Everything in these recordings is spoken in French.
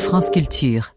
France Culture.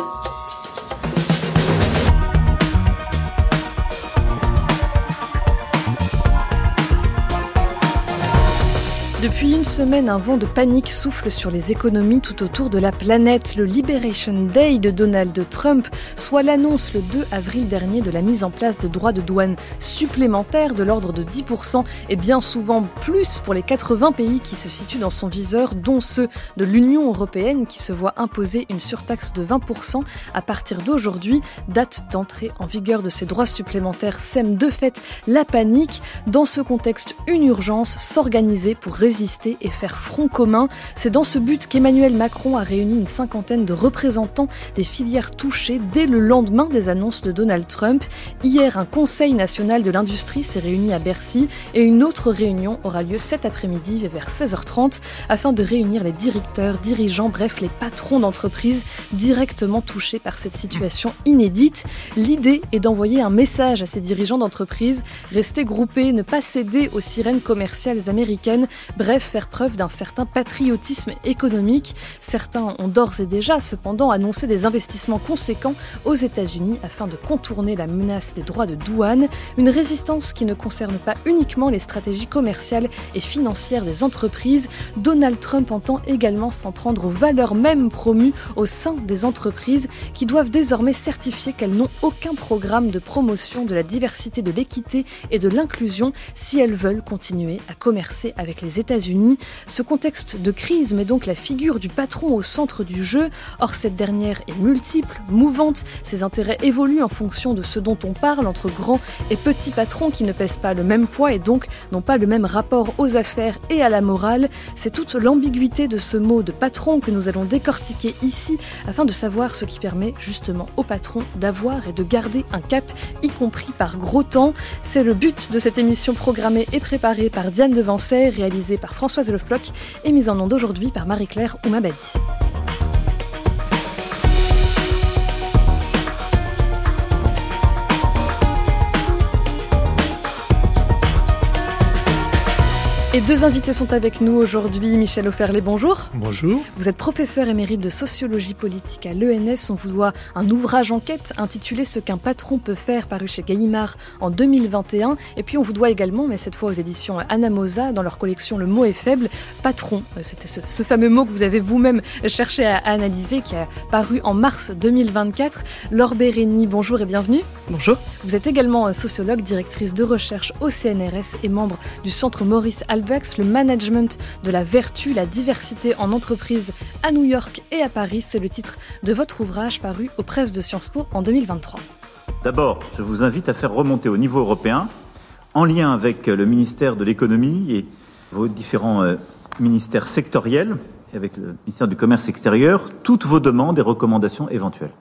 Depuis une semaine, un vent de panique souffle sur les économies tout autour de la planète. Le Liberation Day de Donald Trump, soit l'annonce le 2 avril dernier de la mise en place de droits de douane supplémentaires de l'ordre de 10% et bien souvent plus pour les 80 pays qui se situent dans son viseur, dont ceux de l'Union européenne qui se voient imposer une surtaxe de 20% à partir d'aujourd'hui. Date d'entrée en vigueur de ces droits supplémentaires sème de fait la panique. Dans ce contexte, une urgence, s'organiser pour résister et faire front commun. C'est dans ce but qu'Emmanuel Macron a réuni une cinquantaine de représentants des filières touchées dès le lendemain des annonces de Donald Trump. Hier, un conseil national de l'industrie s'est réuni à Bercy et une autre réunion aura lieu cet après-midi vers 16h30 afin de réunir les directeurs, dirigeants, bref les patrons d'entreprises directement touchés par cette situation inédite. L'idée est d'envoyer un message à ces dirigeants d'entreprises, rester groupés, ne pas céder aux sirènes commerciales américaines. Bref, faire preuve d'un certain patriotisme économique. Certains ont d'ores et déjà, cependant, annoncé des investissements conséquents aux États-Unis afin de contourner la menace des droits de douane. Une résistance qui ne concerne pas uniquement les stratégies commerciales et financières des entreprises. Donald Trump entend également s'en prendre aux valeurs même promues au sein des entreprises qui doivent désormais certifier qu'elles n'ont aucun programme de promotion de la diversité, de l'équité et de l'inclusion si elles veulent continuer à commercer avec les États-Unis. Ce contexte de crise met donc la figure du patron au centre du jeu. Or, cette dernière est multiple, mouvante. Ses intérêts évoluent en fonction de ce dont on parle entre grands et petits patrons qui ne pèsent pas le même poids et donc n'ont pas le même rapport aux affaires et à la morale. C'est toute l'ambiguïté de ce mot de patron que nous allons décortiquer ici afin de savoir ce qui permet justement au patron d'avoir et de garder un cap, y compris par gros temps. C'est le but de cette émission programmée et préparée par Diane Devancey, réalisée par Françoise Le Floch et mise en onde aujourd'hui par Marie-Claire Oumabadi. Et deux invités sont avec nous aujourd'hui. Michel Offerlé, bonjour. Bonjour. Vous êtes professeur émérite de sociologie politique à l'ENS. On vous doit un ouvrage enquête intitulé « Ce qu'un patron peut faire » paru chez Gallimard en 2021. Et puis on vous doit également, mais cette fois aux éditions Anamosa, dans leur collection Le mot est faible, patron. C'était ce fameux mot que vous avez vous-même cherché à analyser, qui a paru en mars 2024. Laure Bérény, bonjour et bienvenue. Bonjour. Vous êtes également sociologue, directrice de recherche au CNRS et membre du centre Maurice Albex, le management de la vertu, la diversité en entreprise à New York et à Paris. C'est le titre de votre ouvrage paru aux presses de Sciences Po en 2023. D'abord, je vous invite à faire remonter au niveau européen, en lien avec le ministère de l'économie et vos différents ministères sectoriels, et avec le ministère du Commerce extérieur, toutes vos demandes et recommandations éventuelles.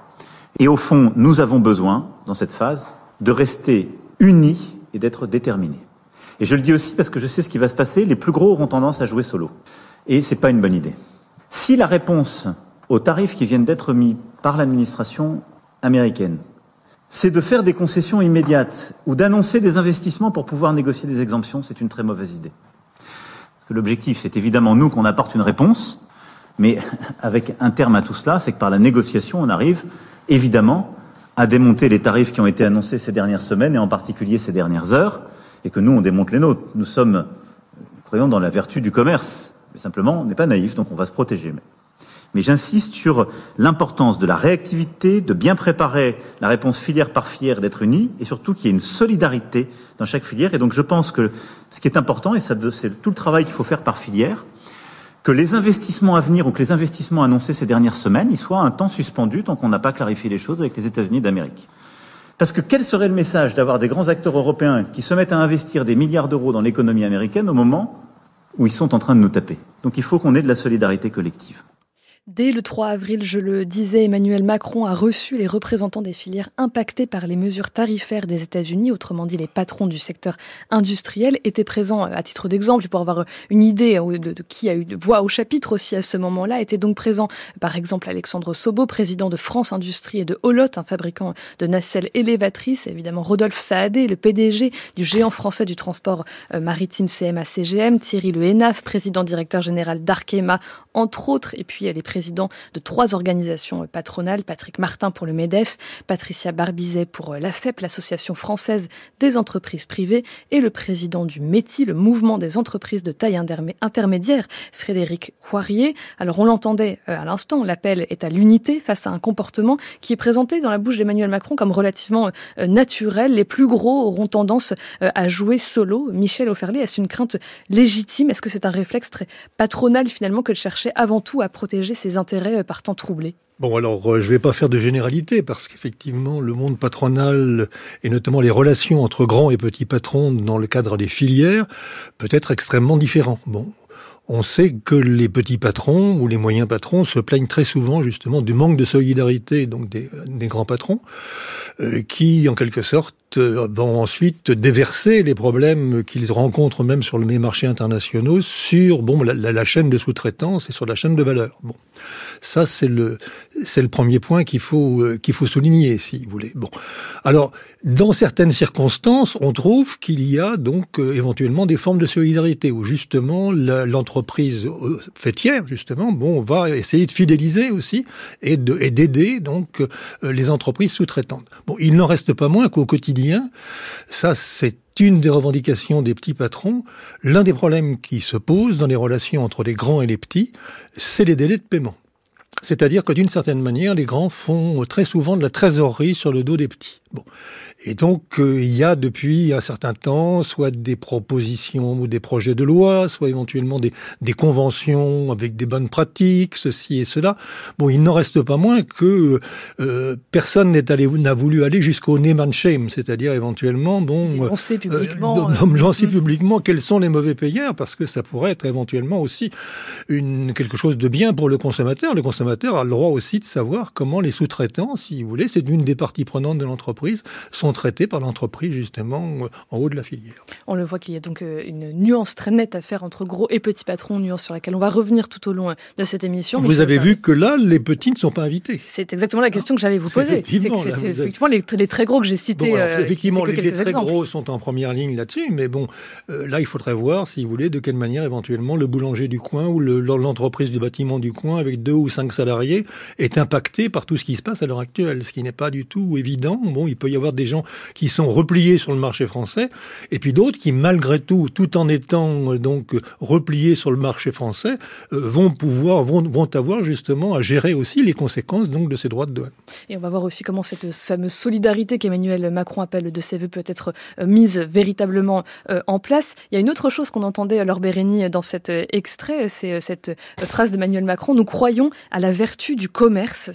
Et au fond, nous avons besoin, dans cette phase, de rester unis et d'être déterminés. Et je le dis aussi parce que je sais ce qui va se passer, les plus gros auront tendance à jouer solo. Et c'est pas une bonne idée. Si la réponse aux tarifs qui viennent d'être mis par l'administration américaine, c'est de faire des concessions immédiates ou d'annoncer des investissements pour pouvoir négocier des exemptions, c'est une très mauvaise idée. Parce que l'objectif, c'est évidemment nous qu'on apporte une réponse, mais avec un terme à tout cela, c'est que par la négociation, on arrive évidemment à démonter les tarifs qui ont été annoncés ces dernières semaines et en particulier ces dernières heures, et que nous, on démonte les nôtres. Nous croyons dans la vertu du commerce. Mais simplement, on n'est pas naïf, donc on va se protéger. Mais j'insiste sur l'importance de la réactivité, de bien préparer la réponse filière par filière, d'être unis, et surtout qu'il y ait une solidarité dans chaque filière. Et donc je pense que ce qui est important, et c'est tout le travail qu'il faut faire par filière, que les investissements à venir ou que les investissements annoncés ces dernières semaines, ils soient un temps suspendus tant qu'on n'a pas clarifié les choses avec les États-Unis d'Amérique. Parce que quel serait le message d'avoir des grands acteurs européens qui se mettent à investir des milliards d'euros dans l'économie américaine au moment où ils sont en train de nous taper? Donc il faut qu'on ait de la solidarité collective. Dès le 3 avril, je le disais, Emmanuel Macron a reçu les représentants des filières impactées par les mesures tarifaires des États-Unis, autrement dit les patrons du secteur industriel, étaient présents à titre d'exemple pour avoir une idée de qui a eu de voix au chapitre aussi à ce moment-là. Était donc présent par exemple Alexandre Sobo, président de France Industrie et de Holotte, un fabricant de nacelles élévatrices, évidemment Rodolphe Saadé, le PDG du géant français du transport maritime CMA-CGM, Thierry Le Hénaff, président directeur général d'Arkema, entre autres, et puis les présidents de 3 organisations patronales, Patrick Martin pour le MEDEF, Patricia Barbizet pour l'AFEP, l'Association française des entreprises privées, et le président du METI, le mouvement des entreprises de taille intermédiaire, Frédéric Coirier. Alors on l'entendait à l'instant, l'appel est à l'unité face à un comportement qui est présenté dans la bouche d'Emmanuel Macron comme relativement naturel. Les plus gros auront tendance à jouer solo. Michel Offerlé, est-ce une crainte légitime? Est-ce que c'est un réflexe très patronal finalement que de chercher avant tout à protéger ses intérêts par temps troublés? Bon, alors, je vais pas faire de généralité parce qu'effectivement, le monde patronal et notamment les relations entre grands et petits patrons dans le cadre des filières peut être extrêmement différent. Bon. On sait que les petits patrons ou les moyens patrons se plaignent très souvent justement du manque de solidarité donc des grands patrons qui, en quelque sorte, vont ensuite déverser les problèmes qu'ils rencontrent même sur les marchés internationaux sur la chaîne de sous-traitance et sur la chaîne de valeur. Bon, ça c'est le premier point qu'il faut souligner, si vous voulez. Bon, alors dans certaines circonstances, on trouve qu'il y a donc éventuellement des formes de solidarité où justement l'entreprise faîtière justement va essayer de fidéliser aussi et d'aider donc les entreprises sous-traitantes. Bon, il n'en reste pas moins qu'au quotidien, ça c'est une des revendications des petits patrons. L'un des problèmes qui se posent dans les relations entre les grands et les petits, c'est les délais de paiement. C'est-à-dire que d'une certaine manière, les grands font très souvent de la trésorerie sur le dos des petits. Bon. Et donc, il y a depuis un certain temps, soit des propositions ou des projets de loi, soit éventuellement des conventions avec des bonnes pratiques, ceci et cela. Bon, il n'en reste pas moins que personne n'a voulu aller jusqu'au name and shame, c'est-à-dire éventuellement, dénoncer publiquement, lancer publiquement quels sont les mauvais payeurs, parce que ça pourrait être éventuellement aussi quelque chose de bien pour le consommateur. Le consommateur a le droit aussi de savoir comment les sous-traitants, si vous voulez, c'est une des parties prenantes de l'entreprise, sont traités par l'entreprise justement en haut de la filière. On le voit qu'il y a donc une nuance très nette à faire entre gros et petits patrons, nuance sur laquelle on va revenir tout au long de cette émission. Vous avez vu que là, les petits ne sont pas invités. C'est exactement la question que j'allais vous poser. Effectivement, les très gros que j'ai cités. Effectivement, les très gros sont en première ligne là-dessus, mais là, il faudrait voir, si vous voulez, de quelle manière éventuellement le boulanger du coin ou l'entreprise du bâtiment du coin avec 2 ou 5 salariés est impacté par tout ce qui se passe à l'heure actuelle, ce qui n'est pas du tout évident. Bon, il peut y avoir des gens qui sont repliés sur le marché français, et puis d'autres qui, malgré tout en étant donc repliés sur le marché français, vont avoir justement à gérer aussi les conséquences donc de ces droits de douane. Et on va voir aussi comment cette fameuse solidarité qu'Emmanuel Macron appelle de ses vœux peut être mise véritablement en place. Il y a une autre chose qu'on entendait Laure Bérény dans cet extrait, c'est cette phrase d'Emmanuel Macron: nous croyons à la vertu du commerce.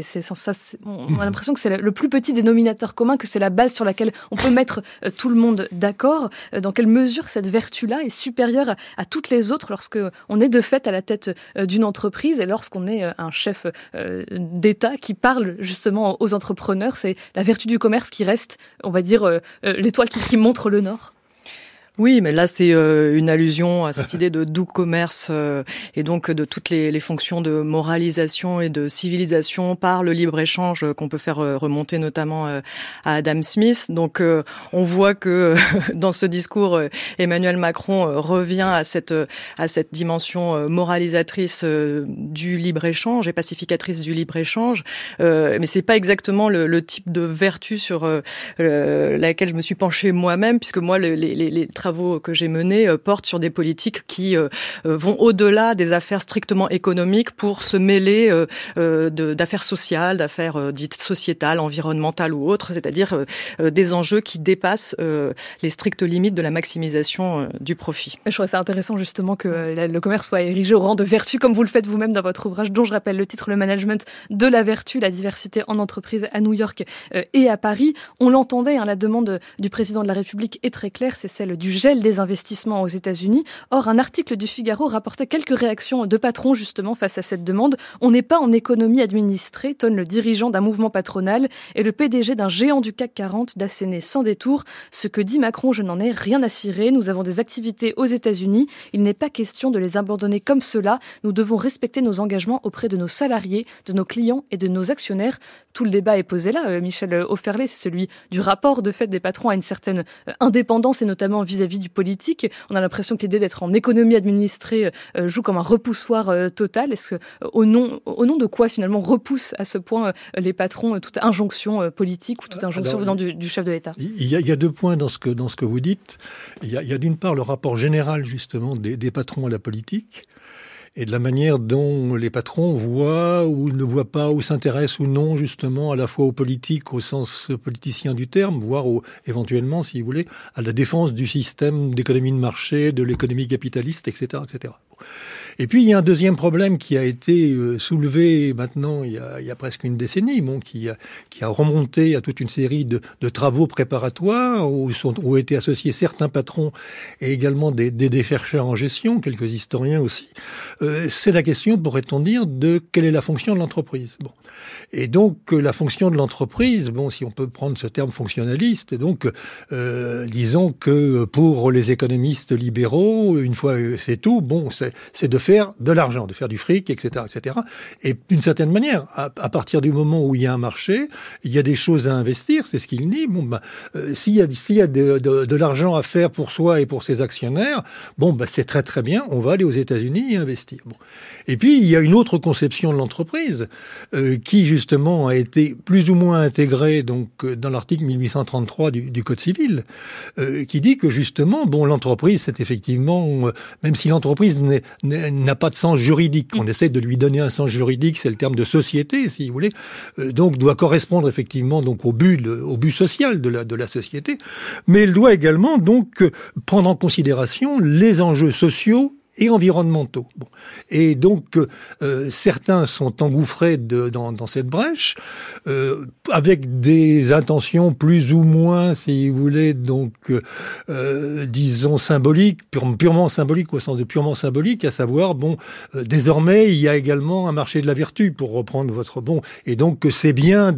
On a l'impression que c'est le plus petit dénominateur commun, que c'est la base sur laquelle on peut mettre tout le monde d'accord. Dans quelle mesure cette vertu-là est supérieure à toutes les autres lorsque on est de fait à la tête d'une entreprise et lorsqu'on est un chef d'État qui parle justement aux entrepreneurs? C'est la vertu du commerce qui reste, on va dire, l'étoile qui montre le nord. Oui, mais là, c'est une allusion à cette idée de doux commerce et donc de toutes les fonctions de moralisation et de civilisation par le libre-échange qu'on peut faire remonter notamment à Adam Smith. Donc, on voit que dans ce discours, Emmanuel Macron revient à cette dimension moralisatrice du libre-échange et pacificatrice du libre-échange. Mais c'est pas exactement le type de vertu sur laquelle je me suis penchée moi-même, puisque moi, les travaux que j'ai menés portent sur des politiques qui vont au-delà des affaires strictement économiques pour se mêler d'affaires sociales, d'affaires dites sociétales, environnementales ou autres, c'est-à-dire des enjeux qui dépassent les strictes limites de la maximisation du profit. Je trouve ça intéressant justement que le commerce soit érigé au rang de vertu, comme vous le faites vous-même dans votre ouvrage, dont je rappelle le titre, Le management de la vertu, la diversité en entreprise à New York et à Paris. On l'entendait, la demande du président de la République est très claire, c'est celle du gel des investissements aux États-Unis. Or, un article du Figaro rapportait quelques réactions de patrons justement face à cette demande. On n'est pas en économie administrée, tonne le dirigeant d'un mouvement patronal et le PDG d'un géant du CAC 40 d'asséner sans détour: ce que dit Macron, je n'en ai rien à cirer. Nous avons des activités aux États-Unis. Il n'est pas question de les abandonner comme cela. Nous devons respecter nos engagements auprès de nos salariés, de nos clients et de nos actionnaires. Tout le débat est posé là, Michel Offerlé, c'est celui du rapport de fait des patrons à une certaine indépendance et notamment vis-à-vis vis-à-vis du politique. On a l'impression que l'idée d'être en économie administrée joue comme un repoussoir total. Est-ce que, au nom de quoi, finalement, repousse à ce point les patrons toute injonction politique ou toute injonction venant du chef de l'État? Il y a 2 points dans ce que vous dites. Il y a d'une part le rapport général, justement, des patrons à la politique, et de la manière dont les patrons voient ou ne voient pas, ou s'intéressent ou non, justement, à la fois aux politiques, au sens politicien du terme, voire éventuellement, si vous voulez, à la défense du système d'économie de marché, de l'économie capitaliste, etc., etc. Et puis, il y a un deuxième problème qui a été soulevé maintenant, il y a presque une décennie, qui a remonté à toute une série de travaux préparatoires où ont été associés certains patrons et également des chercheurs en gestion, quelques historiens aussi. C'est la question, pourrait-on dire, de quelle est la fonction de l'entreprise. Bon. Et donc, la fonction de l'entreprise, si on peut prendre ce terme fonctionnaliste, donc, disons que pour les économistes libéraux, une fois c'est tout, c'est de faire de l'argent, de faire du fric, etc., etc. Et d'une certaine manière, à partir du moment où il y a un marché, il y a des choses à investir, c'est ce qu'il dit. S'il y a de l'argent à faire pour soi et pour ses actionnaires, c'est très très bien, on va aller aux États-Unis et investir. Bon. Et puis, il y a une autre conception de l'entreprise qui, justement, a été plus ou moins intégrée donc, dans l'article 1833 du Code civil, qui dit que, justement, l'entreprise, c'est effectivement, même si l'entreprise n'a pas de sens juridique, on essaie de lui donner un sens juridique, c'est le terme de société, si vous voulez, donc doit correspondre effectivement donc au but social de la société, mais elle doit également donc prendre en considération les enjeux sociaux et environnementaux. Bon. Et donc, certains sont engouffrés dans cette brèche, avec des intentions plus ou moins, si vous voulez, donc, disons symboliques, purement symboliques, au sens de purement symbolique, à savoir, désormais, il y a également un marché de la vertu, pour reprendre votre et donc c'est bien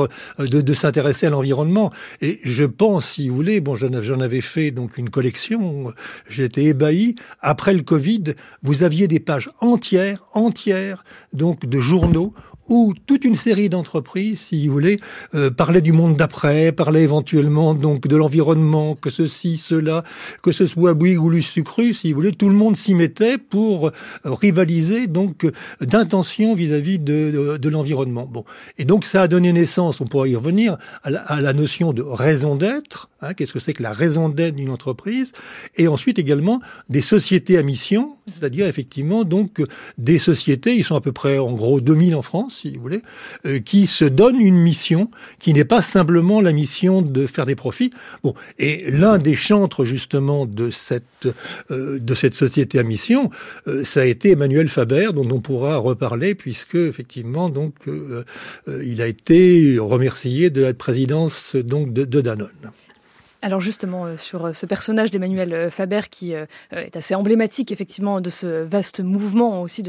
de s'intéresser à l'environnement. Et je pense, si vous voulez, j'en avais fait donc une collection, j'étais ébahi, après le Covid, vous aviez des pages entières, donc de journaux où toute une série d'entreprises, si vous voulez, parlaient du monde d'après, parlaient éventuellement donc de l'environnement, que ceci, cela, que ce soit Bouygues ou Lustucru, si vous voulez, tout le monde s'y mettait pour rivaliser donc d'intentions vis-à-vis de l'environnement. Bon, et donc ça a donné naissance, on pourra y revenir, à la notion de raison d'être. Qu'est-ce que c'est que la raison d'être d'une entreprise? Et ensuite également des sociétés à mission, c'est-à-dire effectivement donc des sociétés, ils sont à peu près en gros 2000 en France, si vous voulez, qui se donnent une mission qui n'est pas simplement la mission de faire des profits. Bon, et l'un des chantres justement de cette société à mission, ça a été Emmanuel Faber, dont on pourra reparler puisque effectivement donc il a été remercié de la présidence donc de Danone. Alors justement, sur ce personnage d'Emmanuel Faber qui est assez emblématique effectivement de ce vaste mouvement aussi, de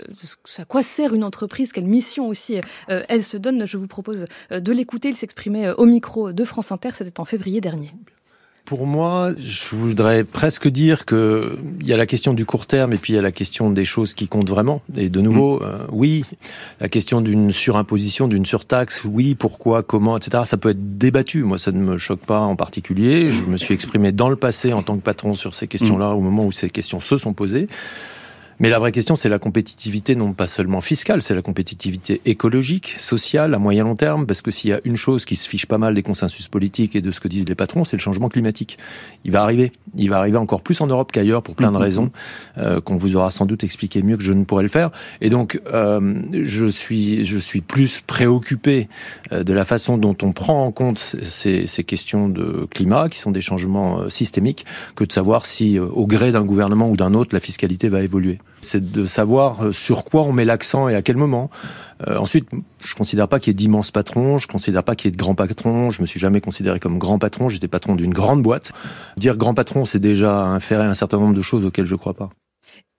à quoi sert une entreprise, quelle mission aussi elle se donne, je vous propose de l'écouter. Il s'exprimait au micro de France Inter, c'était en février dernier. Pour moi, je voudrais presque dire que il y a la question du court terme et puis il y a la question des choses qui comptent vraiment. Et de nouveau, oui, la question d'une surimposition, d'une surtaxe, oui, pourquoi, comment, etc. Ça peut être débattu. Moi, ça ne me choque pas en particulier. Je me suis exprimé dans le passé en tant que patron sur ces questions-là au moment où ces questions se sont posées. Mais la vraie question, c'est la compétitivité, non pas seulement fiscale, c'est la compétitivité écologique, sociale, à moyen long terme, parce que s'il y a une chose qui se fiche pas mal des consensus politiques et de ce que disent les patrons, c'est le changement climatique. Il va arriver encore plus en Europe qu'ailleurs pour plein de raisons qu'on vous aura sans doute expliqué mieux que je ne pourrais le faire. Et donc, je suis plus préoccupé de la façon dont on prend en compte ces questions de climat, qui sont des changements systémiques, que de savoir si, au gré d'un gouvernement ou d'un autre, la fiscalité va évoluer. C'est de savoir sur quoi on met l'accent et à quel moment. Ensuite, je considère pas qu'il y ait d'immenses patrons, je considère pas qu'il y ait de grands patrons, je me suis jamais considéré comme grand patron, j'étais patron d'une grande boîte. Dire grand patron, c'est déjà inférer un certain nombre de choses auxquelles je crois pas.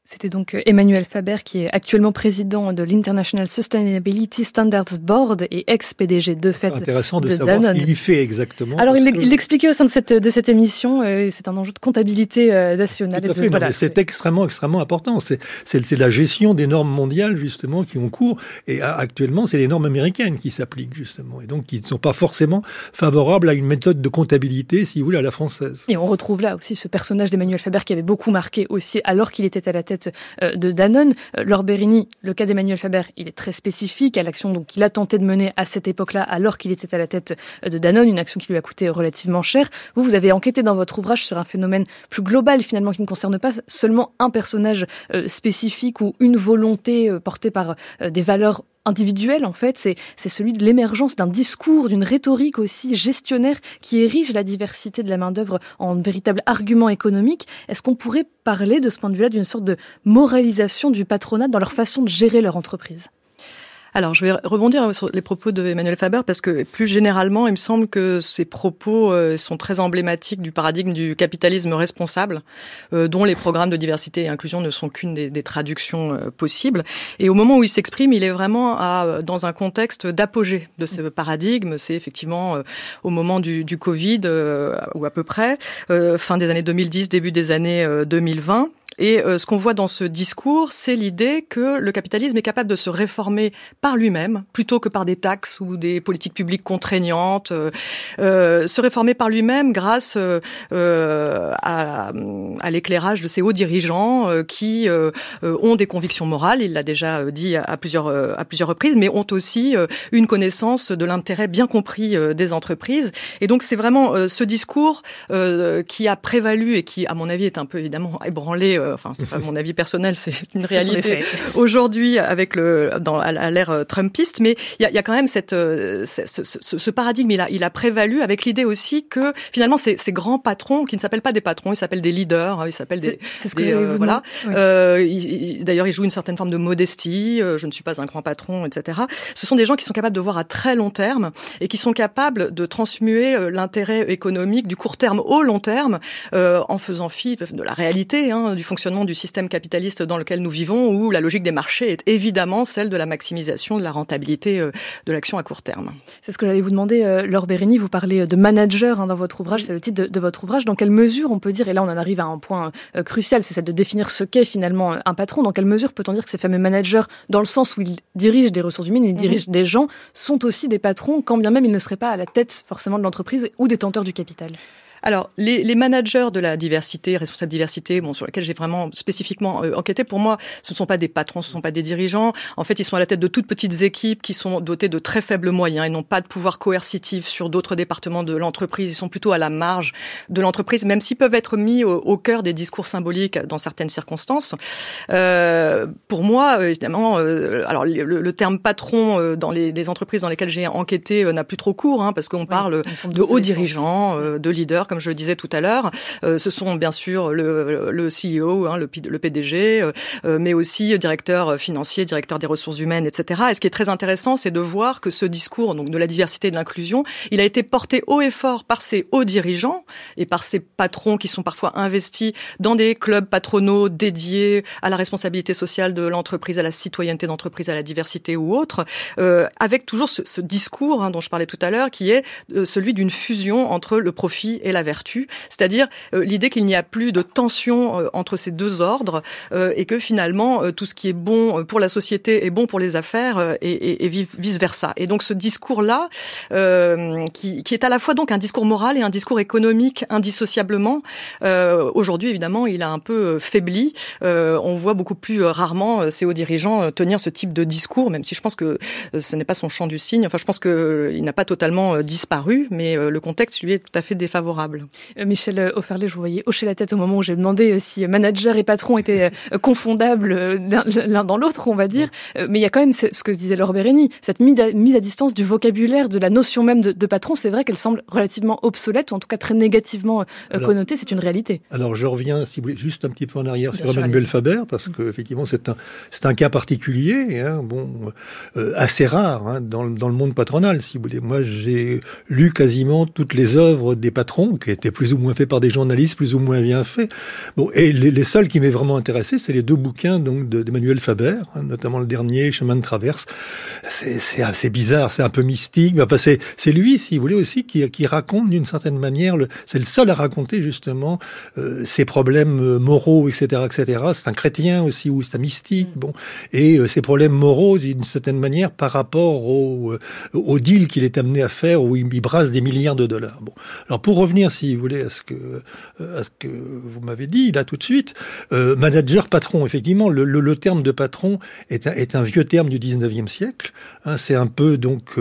C'était donc Emmanuel Faber, qui est actuellement président de l'International Sustainability Standards Board et ex-PDG de fait intéressant de savoir Danone. Ce qu'il y fait exactement. Alors, il l'expliquait au sein de cette émission, c'est un enjeu de comptabilité nationale. Tout à fait, voilà, c'est extrêmement important. C'est la gestion des normes mondiales, justement, qui ont cours. Et actuellement, c'est les normes américaines qui s'appliquent, justement. Et donc, qui ne sont pas forcément favorables à une méthode de comptabilité, si vous voulez, à la française. Et on retrouve là aussi ce personnage d'Emmanuel Faber qui avait beaucoup marqué aussi, alors qu'il était à la tête de Danone. Laure Bérigny, le cas d'Emmanuel Faber, il est très spécifique à l'action qu'il a tenté de mener à cette époque-là, alors qu'il était à la tête de Danone, une action qui lui a coûté relativement cher. Vous avez enquêté dans votre ouvrage sur un phénomène plus global, finalement, qui ne concerne pas seulement un personnage spécifique ou une volonté portée par des valeurs individuel, en fait, c'est celui de l'émergence d'un discours, d'une rhétorique aussi gestionnaire qui érige la diversité de la main-d'œuvre en véritable argument économique. Est-ce qu'on pourrait parler de ce point de vue-là d'une sorte de moralisation du patronat dans leur façon de gérer leur entreprise ? Alors, je vais rebondir sur les propos de Emmanuel Faber parce que plus généralement, il me semble que ces propos sont très emblématiques du paradigme du capitalisme responsable, dont les programmes de diversité et inclusion ne sont qu'une des traductions possibles. Et au moment où il s'exprime, il est vraiment dans un contexte d'apogée de ce paradigme. C'est effectivement au moment du Covid, ou à peu près, fin des années 2010, début des années 2020. Et ce qu'on voit dans ce discours, c'est l'idée que le capitalisme est capable de se réformer par lui-même, plutôt que par des taxes ou des politiques publiques contraignantes, se réformer par lui-même grâce à l'éclairage de ses hauts dirigeants qui ont des convictions morales, il l'a déjà dit à plusieurs reprises, mais ont aussi une connaissance de l'intérêt bien compris des entreprises. Et donc c'est vraiment ce discours qui a prévalu et qui, à mon avis, est un peu évidemment ébranlé. Enfin, c'est pas mon avis personnel, c'est une réalité aujourd'hui avec à l'ère trumpiste. Mais il y a quand même ce paradigme. Il a prévalu avec l'idée aussi que finalement ces grands patrons qui ne s'appellent pas des patrons, ils s'appellent des leaders, ils s'appellent c'est ce que voilà. Oui. D'ailleurs, ils jouent une certaine forme de modestie. Je ne suis pas un grand patron, etc. Ce sont des gens qui sont capables de voir à très long terme et qui sont capables de transmuer l'intérêt économique du court terme au long terme en faisant fi de la réalité du fonctionnement du système capitaliste dans lequel nous vivons, où la logique des marchés est évidemment celle de la maximisation de la rentabilité de l'action à court terme. C'est ce que j'allais vous demander, Laure Bérigny, vous parlez de manager dans votre ouvrage, c'est le titre de votre ouvrage. Dans quelle mesure on peut dire, et là on en arrive à un point crucial, c'est celle de définir ce qu'est finalement un patron, dans quelle mesure peut-on dire que ces fameux managers, dans le sens où ils dirigent des ressources humaines, ils dirigent des gens, sont aussi des patrons, quand bien même ils ne seraient pas à la tête forcément de l'entreprise ou détenteurs du capital ? Alors, les managers de la diversité, responsable diversité, sur lesquels j'ai vraiment spécifiquement enquêté, pour moi, ce ne sont pas des patrons, ce ne sont pas des dirigeants. En fait, ils sont à la tête de toutes petites équipes qui sont dotées de très faibles moyens. Ils n'ont pas de pouvoir coercitif sur d'autres départements de l'entreprise. Ils sont plutôt à la marge de l'entreprise, même s'ils peuvent être mis au cœur des discours symboliques dans certaines circonstances. Pour moi, évidemment, alors le terme patron dans les entreprises dans lesquelles j'ai enquêté n'a plus trop cours, parce qu'on parle de hauts dirigeants, de leaders, comme je le disais tout à l'heure. Ce sont bien sûr le CEO, le PDG, mais aussi directeur financier, directeur des ressources humaines, etc. Et ce qui est très intéressant, c'est de voir que ce discours donc de la diversité et de l'inclusion, il a été porté haut et fort par ces hauts dirigeants et par ces patrons qui sont parfois investis dans des clubs patronaux dédiés à la responsabilité sociale de l'entreprise, à la citoyenneté d'entreprise, à la diversité ou autre, avec toujours ce discours dont je parlais tout à l'heure, qui est celui d'une fusion entre le profit et la vertu, c'est-à-dire l'idée qu'il n'y a plus de tension entre ces deux ordres et que finalement tout ce qui est bon pour la société est bon pour les affaires et vice-versa. Et donc ce discours-là, qui est à la fois donc un discours moral et un discours économique indissociablement, aujourd'hui évidemment il a un peu faibli. On voit beaucoup plus rarement ces hauts dirigeants tenir ce type de discours, même si je pense que ce n'est pas son champ du signe. Enfin, je pense qu'il n'a pas totalement disparu, mais le contexte lui est tout à fait défavorable. Michel Offerlé, je vous voyais hocher la tête au moment où j'ai demandé si manager et patron étaient confondables l'un dans l'autre, on va dire. Mais il y a quand même ce que disait Laure Bérigny, cette mise à distance du vocabulaire, de la notion même de patron. C'est vrai qu'elle semble relativement obsolète, ou en tout cas très négativement connotée. C'est une réalité. Alors je reviens, si vous voulez, juste un petit peu en arrière sur Emmanuel Faber, parce que effectivement c'est un cas particulier, assez rare dans le monde patronal, si vous voulez. Moi, j'ai lu quasiment toutes les œuvres des patrons, patrons, qui étaient plus ou moins faits par des journalistes, plus ou moins bien faits. Bon, et les seuls qui m'aient vraiment intéressé, c'est les 2 bouquins donc d'Emmanuel Faber, notamment le dernier, Chemin de traverse. C'est assez bizarre, c'est un peu mystique, mais enfin c'est lui, si vous voulez aussi, qui raconte d'une certaine manière, c'est le seul à raconter justement ses problèmes moraux, etc., etc. C'est un chrétien aussi, ou c'est un mystique, bon, et ses problèmes moraux d'une certaine manière par rapport au deal qu'il est amené à faire, où il brasse des milliards de dollars. Bon, alors pour revenir, si vous voulez, à ce que vous m'avez dit là tout de suite, manager, patron, effectivement, le terme de patron est un vieux terme du 19e siècle. Hein, c'est un peu donc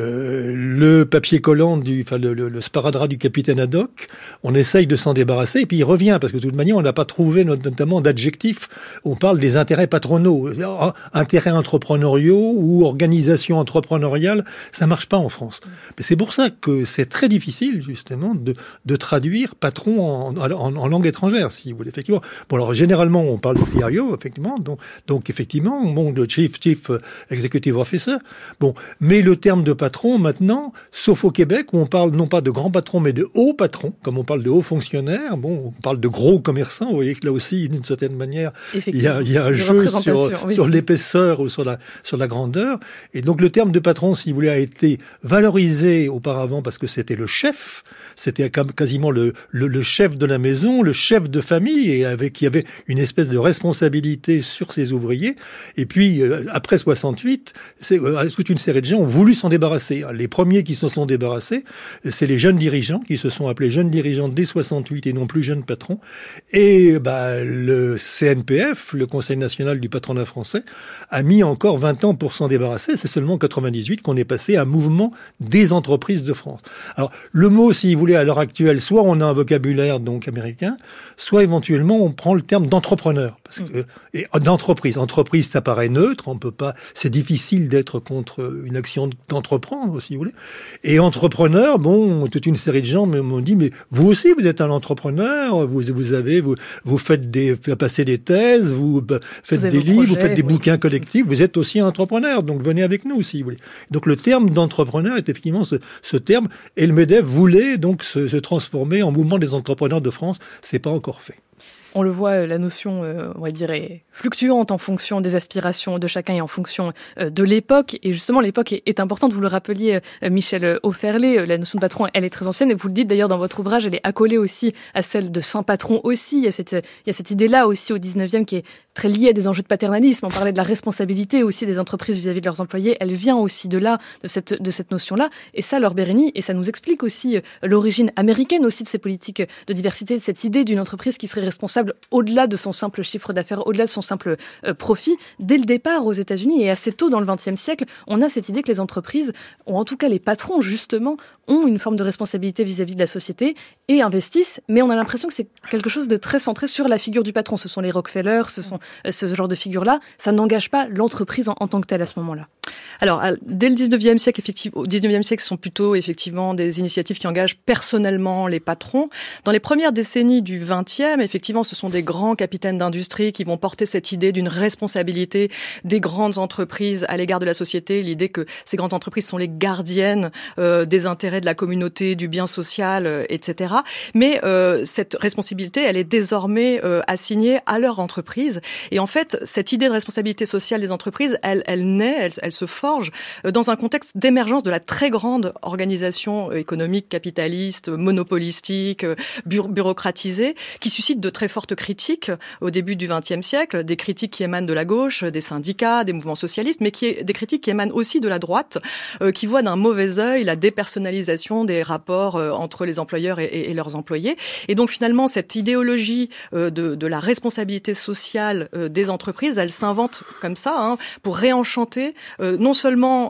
le papier collant le sparadrap du capitaine Haddock. On essaye de s'en débarrasser et puis il revient parce que de toute manière on n'a pas trouvé notamment d'adjectif. On parle des intérêts patronaux, intérêts entrepreneuriaux ou organisation entrepreneuriale. Ça marche pas en France. Mais c'est pour ça que c'est très difficile justement de traduire patron en langue étrangère, si vous voulez, effectivement. Bon, alors généralement on parle de CIO, effectivement, donc effectivement, bon, de Chief Executive Officer. Bon, mais le terme de patron maintenant, sauf au Québec où on parle non pas de grands patrons mais de hauts patrons, comme on parle de hauts fonctionnaires. Bon, on parle de gros commerçants. Vous voyez que là aussi, d'une certaine manière, il y a un jeu sur l'épaisseur ou sur la grandeur. Et donc le terme de patron, si vous voulez, a été valorisé auparavant parce que c'était le chef, c'était quasiment le chef de la maison, le chef de famille, et qui avait une espèce de responsabilité sur ses ouvriers. Et puis après 68, toute une série de gens ont voulu s'en débarrasser. Les premiers qui s'en sont débarrassés, c'est les jeunes dirigeants qui se sont appelés jeunes dirigeants dès 68 et non plus jeunes patrons. Et le CNPF, le Conseil national du patronat français, a mis encore 20 ans pour s'en débarrasser. C'est seulement en 98 qu'on est passé à un mouvement des entreprises de France. Alors le mot, si vous voulez, à l'heure actuelle, soit on a un vocabulaire donc américain, soit éventuellement on prend le terme d'entrepreneur, parce que entreprise, ça paraît neutre, on peut pas, c'est difficile d'être contre une action d'entreprendre, si vous voulez. Et entrepreneur, bon, toute une série de gens m'ont dit, mais vous aussi vous êtes un entrepreneur, vous faites passer des thèses, vous faites des livres, vous faites des bouquins collectifs, vous êtes aussi un entrepreneur, donc venez avec nous, si vous voulez. Donc le terme d'entrepreneur est effectivement ce terme, et le MEDEF voulait donc se transformer en mouvement des entrepreneurs de France. C'est pas encore fait. On le voit, la notion, on va dire, est fluctuante en fonction des aspirations de chacun et en fonction de l'époque. Et justement, l'époque est importante. Vous le rappeliez, Michel Offerlé, la notion de patron, elle est très ancienne. Et vous le dites d'ailleurs dans votre ouvrage, elle est accolée aussi à celle de saint patron aussi. Il y a cette idée-là aussi au 19e qui est très liée à des enjeux de paternalisme. On parlait de la responsabilité aussi des entreprises vis-à-vis de leurs employés. Elle vient aussi de là, de cette notion-là. Et ça, Laure Bérény, et ça nous explique aussi l'origine américaine aussi de ces politiques de diversité, de cette idée d'une entreprise qui serait responsable au-delà de son simple chiffre d'affaires, au-delà de son simple profit. Dès le départ aux États-Unis et assez tôt dans le XXe siècle, on a cette idée que les entreprises, ou en tout cas les patrons justement, ont une forme de responsabilité vis-à-vis de la société et investissent, mais on a l'impression que c'est quelque chose de très centré sur la figure du patron. Ce sont les Rockefeller, ce sont ce genre de figures-là. Ça n'engage pas l'entreprise en tant que telle à ce moment-là. Alors, dès le 19e siècle, effectivement, au 19e siècle, ce sont plutôt effectivement des initiatives qui engagent personnellement les patrons. Dans les premières décennies du 20e, effectivement, ce sont des grands capitaines d'industrie qui vont porter cette idée d'une responsabilité des grandes entreprises à l'égard de la société, l'idée que ces grandes entreprises sont les gardiennes des intérêts de la communauté, du bien social, etc. Mais cette responsabilité, elle est désormais assignée à leur entreprise. Et en fait, cette idée de responsabilité sociale des entreprises, elle naît, elle se forge dans un contexte d'émergence de la très grande organisation économique capitaliste, monopolistique, bureaucratisée, qui suscite de très fortes critiques au début du XXe siècle, des critiques qui émanent de la gauche, des syndicats, des mouvements socialistes, mais des critiques qui émanent aussi de la droite, qui voient d'un mauvais œil la dépersonnalisation des rapports entre les employeurs et leurs employés. Et donc finalement, cette idéologie de la responsabilité sociale des entreprises, elle s'invente comme ça, pour réenchanter non seulement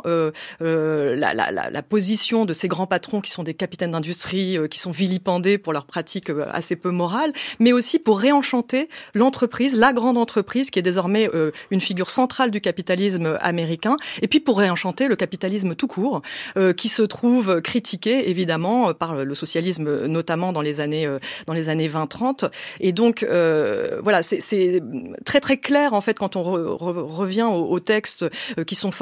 la position de ces grands patrons qui sont des capitaines d'industrie, qui sont vilipendés pour leurs pratiques assez peu morales, mais aussi pour réenchanter l'entreprise, la grande entreprise qui est désormais une figure centrale du capitalisme américain, et puis pour réenchanter le capitalisme tout court, qui se trouve critiqué évidemment par le socialisme, notamment dans les années 20-30. Et donc voilà, c'est très très clair en fait quand on revient aux textes qui sont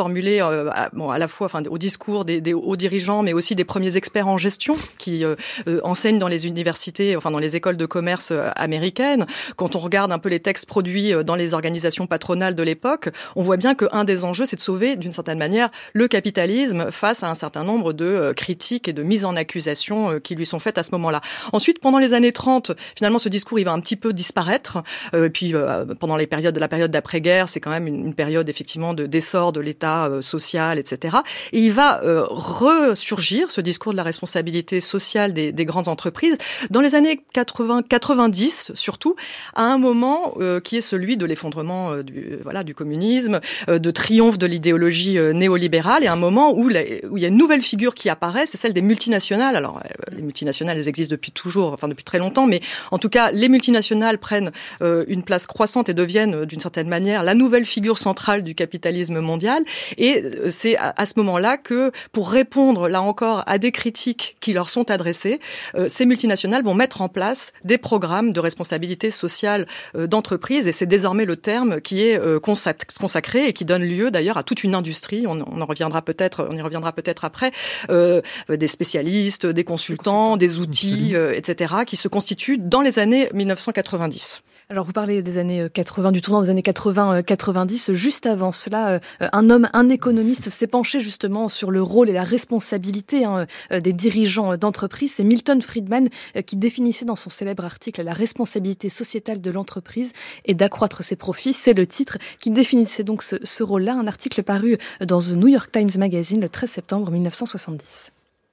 formulée à la fois au discours des hauts dirigeants, mais aussi des premiers experts en gestion qui enseignent dans les universités, dans les écoles de commerce américaines. Quand on regarde un peu les textes produits dans les organisations patronales de l'époque, on voit bien qu'un des enjeux, c'est de sauver, d'une certaine manière, le capitalisme face à un certain nombre de critiques et de mises en accusation qui lui sont faites à ce moment-là. Ensuite, pendant les années 30, finalement, ce discours, il va un petit peu disparaître. Puis, pendant la période d'après-guerre, c'est quand même une période, effectivement, d'essor de l'État social, etc. Et il va ressurgir, ce discours de la responsabilité sociale des grandes entreprises, dans les années 80-90, surtout, à un moment qui est celui de l'effondrement du communisme, de triomphe de l'idéologie néolibérale, et un moment où il y a une nouvelle figure qui apparaît, c'est celle des multinationales. Alors, les multinationales, elles existent depuis très longtemps, mais en tout cas, les multinationales prennent une place croissante et deviennent, d'une certaine manière, la nouvelle figure centrale du capitalisme mondial. Et c'est à ce moment-là que, pour répondre, là encore, à des critiques qui leur sont adressées, ces multinationales vont mettre en place des programmes de responsabilité sociale d'entreprise, et c'est désormais le terme qui est consacré et qui donne lieu d'ailleurs à toute une industrie. On y reviendra peut-être après, des spécialistes, des consultants, des outils, etc., qui se constituent dans les années 1990. Alors vous parlez des années 80, du tournant des années 80-90. Juste avant cela, un économiste s'est penché justement sur le rôle et la responsabilité des dirigeants d'entreprise. C'est Milton Friedman qui définissait dans son célèbre article la responsabilité sociétale de l'entreprise et d'accroître ses profits. C'est le titre qui définissait donc ce rôle-là. Un article paru dans The New York Times Magazine le 13 septembre 1970.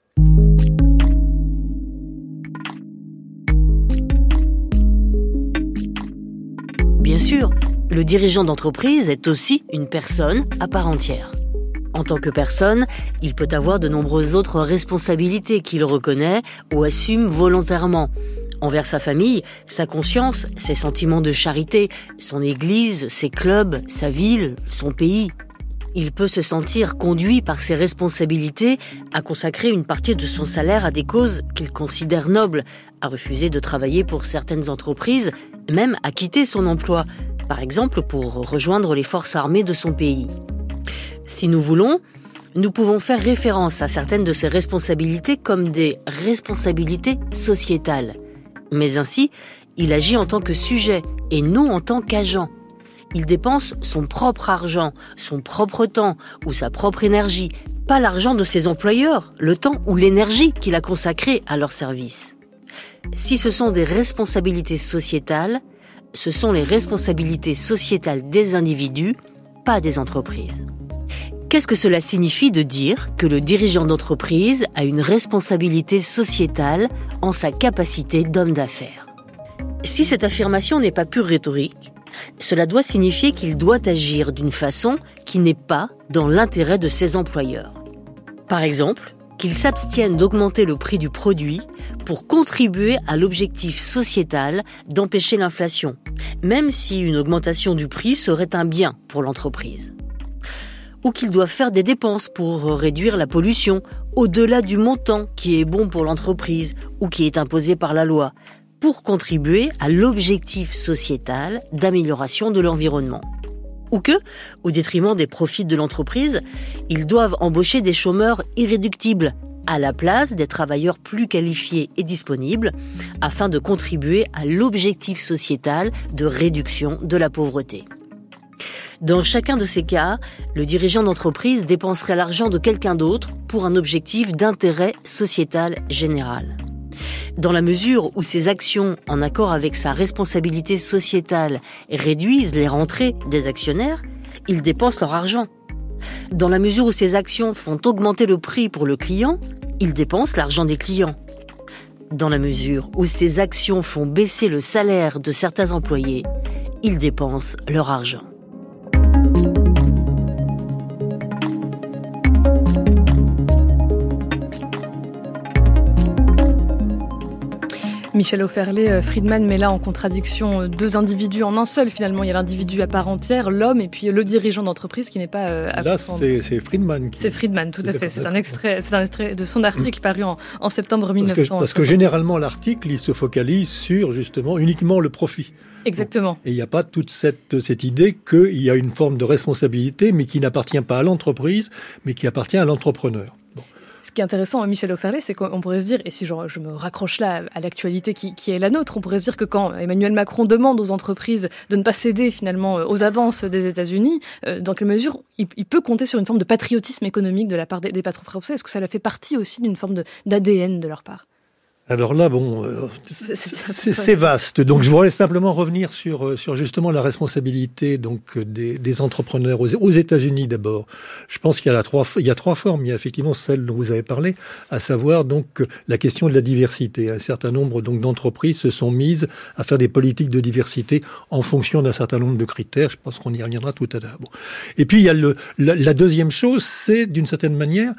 Bien sûr, le dirigeant d'entreprise est aussi une personne à part entière. En tant que personne, il peut avoir de nombreuses autres responsabilités qu'il reconnaît ou assume volontairement. Envers sa famille, sa conscience, ses sentiments de charité, son église, ses clubs, sa ville, son pays. Il peut se sentir conduit par ses responsabilités à consacrer une partie de son salaire à des causes qu'il considère nobles, à refuser de travailler pour certaines entreprises, même à quitter son emploi, par exemple pour rejoindre les forces armées de son pays. Si nous voulons, nous pouvons faire référence à certaines de ces responsabilités comme des responsabilités sociétales. Mais ainsi, il agit en tant que sujet et non en tant qu'agent. Il dépense son propre argent, son propre temps ou sa propre énergie, pas l'argent de ses employeurs, le temps ou l'énergie qu'il a consacré à leur service. Si ce sont des responsabilités sociétales, ce sont les responsabilités sociétales des individus, pas des entreprises. Qu'est-ce que cela signifie de dire que le dirigeant d'entreprise a une responsabilité sociétale en sa capacité d'homme d'affaires ? Si cette affirmation n'est pas pure rhétorique, cela doit signifier qu'il doit agir d'une façon qui n'est pas dans l'intérêt de ses employeurs. Par exemple, qu'il s'abstienne d'augmenter le prix du produit pour contribuer à l'objectif sociétal d'empêcher l'inflation, même si une augmentation du prix serait un bien pour l'entreprise. Ou qu'il doit faire des dépenses pour réduire la pollution au-delà du montant qui est bon pour l'entreprise ou qui est imposé par la loi, pour contribuer à l'objectif sociétal d'amélioration de l'environnement. Ou que, au détriment des profits de l'entreprise, ils doivent embaucher des chômeurs irréductibles à la place des travailleurs plus qualifiés et disponibles afin de contribuer à l'objectif sociétal de réduction de la pauvreté. Dans chacun de ces cas, le dirigeant d'entreprise dépenserait l'argent de quelqu'un d'autre pour un objectif d'intérêt sociétal général. Dans la mesure où ses actions, en accord avec sa responsabilité sociétale, réduisent les rentrées des actionnaires, il dépense leur argent. Dans la mesure où ses actions font augmenter le prix pour le client, il dépense l'argent des clients. Dans la mesure où ses actions font baisser le salaire de certains employés, il dépense leur argent. Michel Auferlet, Friedman met là en contradiction deux individus en un seul. Finalement, il y a l'individu à part entière, l'homme, et puis le dirigeant d'entreprise qui n'est pas à là, confondre. c'est Friedman. C'est Friedman, tout à fait. C'est un extrait de son article paru en septembre 1900. Parce que généralement, l'article, il se focalise sur, justement, uniquement le profit. Exactement. Et il n'y a pas toute cette idée qu'il y a une forme de responsabilité, mais qui n'appartient pas à l'entreprise, mais qui appartient à l'entrepreneur. Bon. Ce qui est intéressant, Michel Auferlet, c'est qu'on pourrait se dire, et si je me raccroche là à l'actualité qui est la nôtre, on pourrait se dire que quand Emmanuel Macron demande aux entreprises de ne pas céder finalement aux avances des États-Unis, dans quelle mesure il peut compter sur une forme de patriotisme économique de la part des patrons français? Est-ce que ça fait partie aussi d'une forme d'ADN de leur part? Alors là, bon, c'est vaste. Donc, je voudrais simplement revenir sur justement la responsabilité donc des entrepreneurs aux États-Unis d'abord. Je pense qu'il y a trois formes. Il y a effectivement celle dont vous avez parlé, à savoir donc la question de la diversité. Un certain nombre donc d'entreprises se sont mises à faire des politiques de diversité en fonction d'un certain nombre de critères. Je pense qu'on y reviendra tout à l'heure. Bon. Et puis il y a la deuxième chose, c'est d'une certaine manière,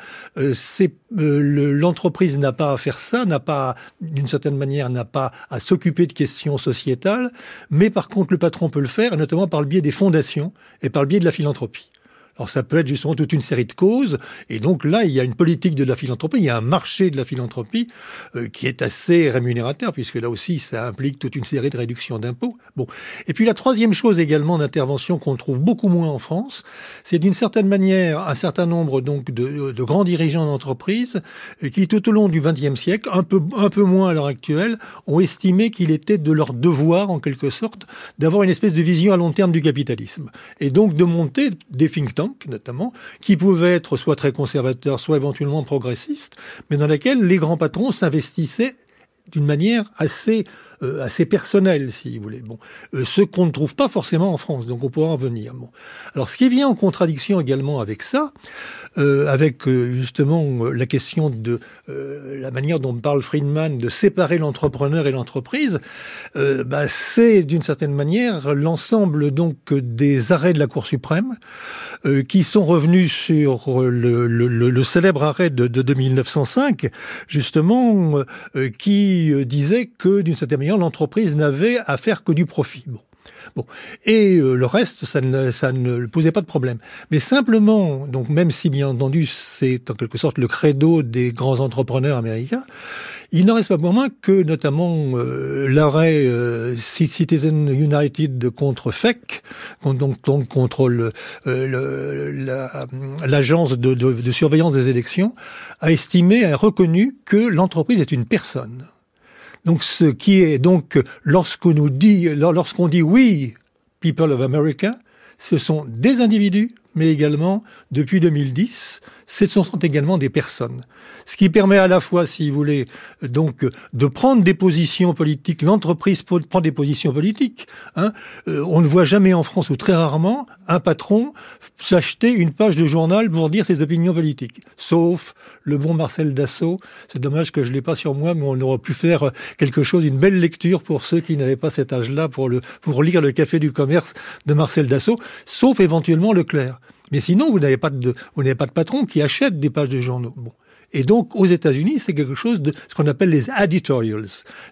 l'entreprise n'a pas à faire ça, d'une certaine manière, n'a pas à s'occuper de questions sociétales, mais par contre, le patron peut le faire, notamment par le biais des fondations et par le biais de la philanthropie. Alors ça peut être justement toute une série de causes, et donc là il y a une politique de la philanthropie, il y a un marché de la philanthropie qui est assez rémunérateur, puisque là aussi ça implique toute une série de réductions d'impôts. Bon, et puis la troisième chose également d'intervention qu'on trouve beaucoup moins en France, c'est d'une certaine manière un certain nombre donc de grands dirigeants d'entreprises qui tout au long du XXe siècle, un peu moins à l'heure actuelle, ont estimé qu'il était de leur devoir en quelque sorte d'avoir une espèce de vision à long terme du capitalisme, et donc de monter des think tanks notamment, qui pouvaient être soit très conservateurs, soit éventuellement progressistes, mais dans lesquels les grands patrons s'investissaient d'une manière assez personnelle, si vous voulez. Bon, ce qu'on ne trouve pas forcément en France, donc on pourra en venir. Bon, alors ce qui vient en contradiction également avec ça, avec justement la question de la manière dont parle Friedman de séparer l'entrepreneur et l'entreprise, c'est d'une certaine manière l'ensemble donc des arrêts de la Cour suprême qui sont revenus sur le célèbre arrêt de 1905, justement, qui disait que d'une certaine manière l'entreprise n'avait à faire que du profit. Bon. Et le reste, ça ne posait pas de problème. Mais simplement, donc même si bien entendu c'est en quelque sorte le credo des grands entrepreneurs américains, il n'en reste pas moins que notamment l'arrêt Citizen United contre FEC, donc contre l'agence de surveillance des élections, a reconnu que l'entreprise est une personne. Donc, ce qui est donc, lorsqu'on dit oui, people of America, ce sont des individus, mais également, depuis 2010, ce sont également des personnes. Ce qui permet à la fois, si vous voulez, donc, de prendre des positions politiques. L'entreprise prend des positions politiques. On ne voit jamais en France, ou très rarement, un patron s'acheter une page de journal pour dire ses opinions politiques. Sauf le bon Marcel Dassault. C'est dommage que je l'ai pas sur moi, mais on aurait pu faire quelque chose, une belle lecture pour ceux qui n'avaient pas cet âge-là pour lire le Café du commerce de Marcel Dassault, sauf éventuellement Leclerc. Mais sinon, vous n'avez pas de patron qui achète des pages de journaux. Bon. Et donc, aux États-Unis, c'est quelque chose de ce qu'on appelle les editorials,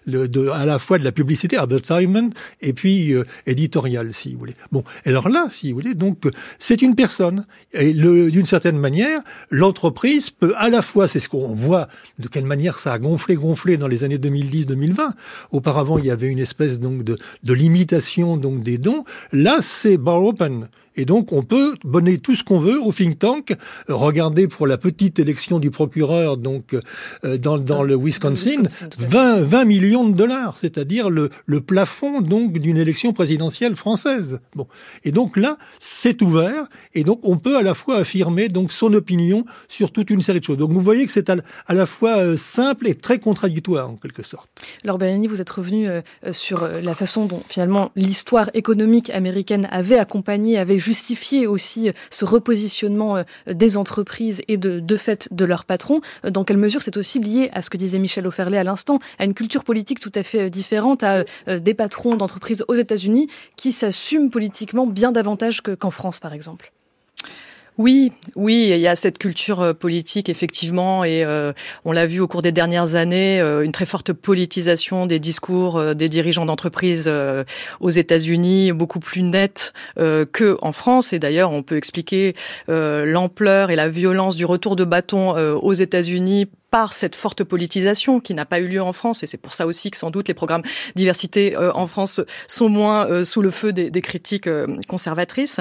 à la fois de la publicité, advertisement, et puis éditorial, si vous voulez. Bon, alors là, si vous voulez, donc c'est une personne. Et d'une certaine manière, l'entreprise peut à la fois, c'est ce qu'on voit, de quelle manière ça a gonflé dans les années 2010-2020. Auparavant, il y avait une espèce donc de limitation donc des dons. Là, c'est bar open. Et donc, on peut donner tout ce qu'on veut au think tank. Regardez pour la petite élection du procureur, donc dans le Wisconsin, 20 millions de dollars, c'est-à-dire le plafond donc d'une élection présidentielle française. Bon, et donc là, c'est ouvert, et donc on peut à la fois affirmer donc son opinion sur toute une série de choses. Donc vous voyez que c'est à la fois simple et très contradictoire en quelque sorte. Laure Bernini, vous êtes revenu sur la façon dont finalement l'histoire économique américaine avait justifié aussi ce repositionnement des entreprises et de fait de leurs patrons. Dans quelle mesure c'est aussi lié à ce que disait Michel Auferlet à l'instant, à une culture politique tout à fait différente, à des patrons d'entreprises aux États-Unis qui s'assument politiquement bien davantage qu'en France, par exemple? Oui, il y a cette culture politique effectivement, et on l'a vu au cours des dernières années, une très forte politisation des discours des dirigeants d'entreprises aux États-Unis, beaucoup plus nette que en France. Et d'ailleurs, on peut expliquer l'ampleur et la violence du retour de bâton aux États-Unis par cette forte politisation qui n'a pas eu lieu en France, et c'est pour ça aussi que sans doute les programmes diversité en France sont moins sous le feu des critiques conservatrices.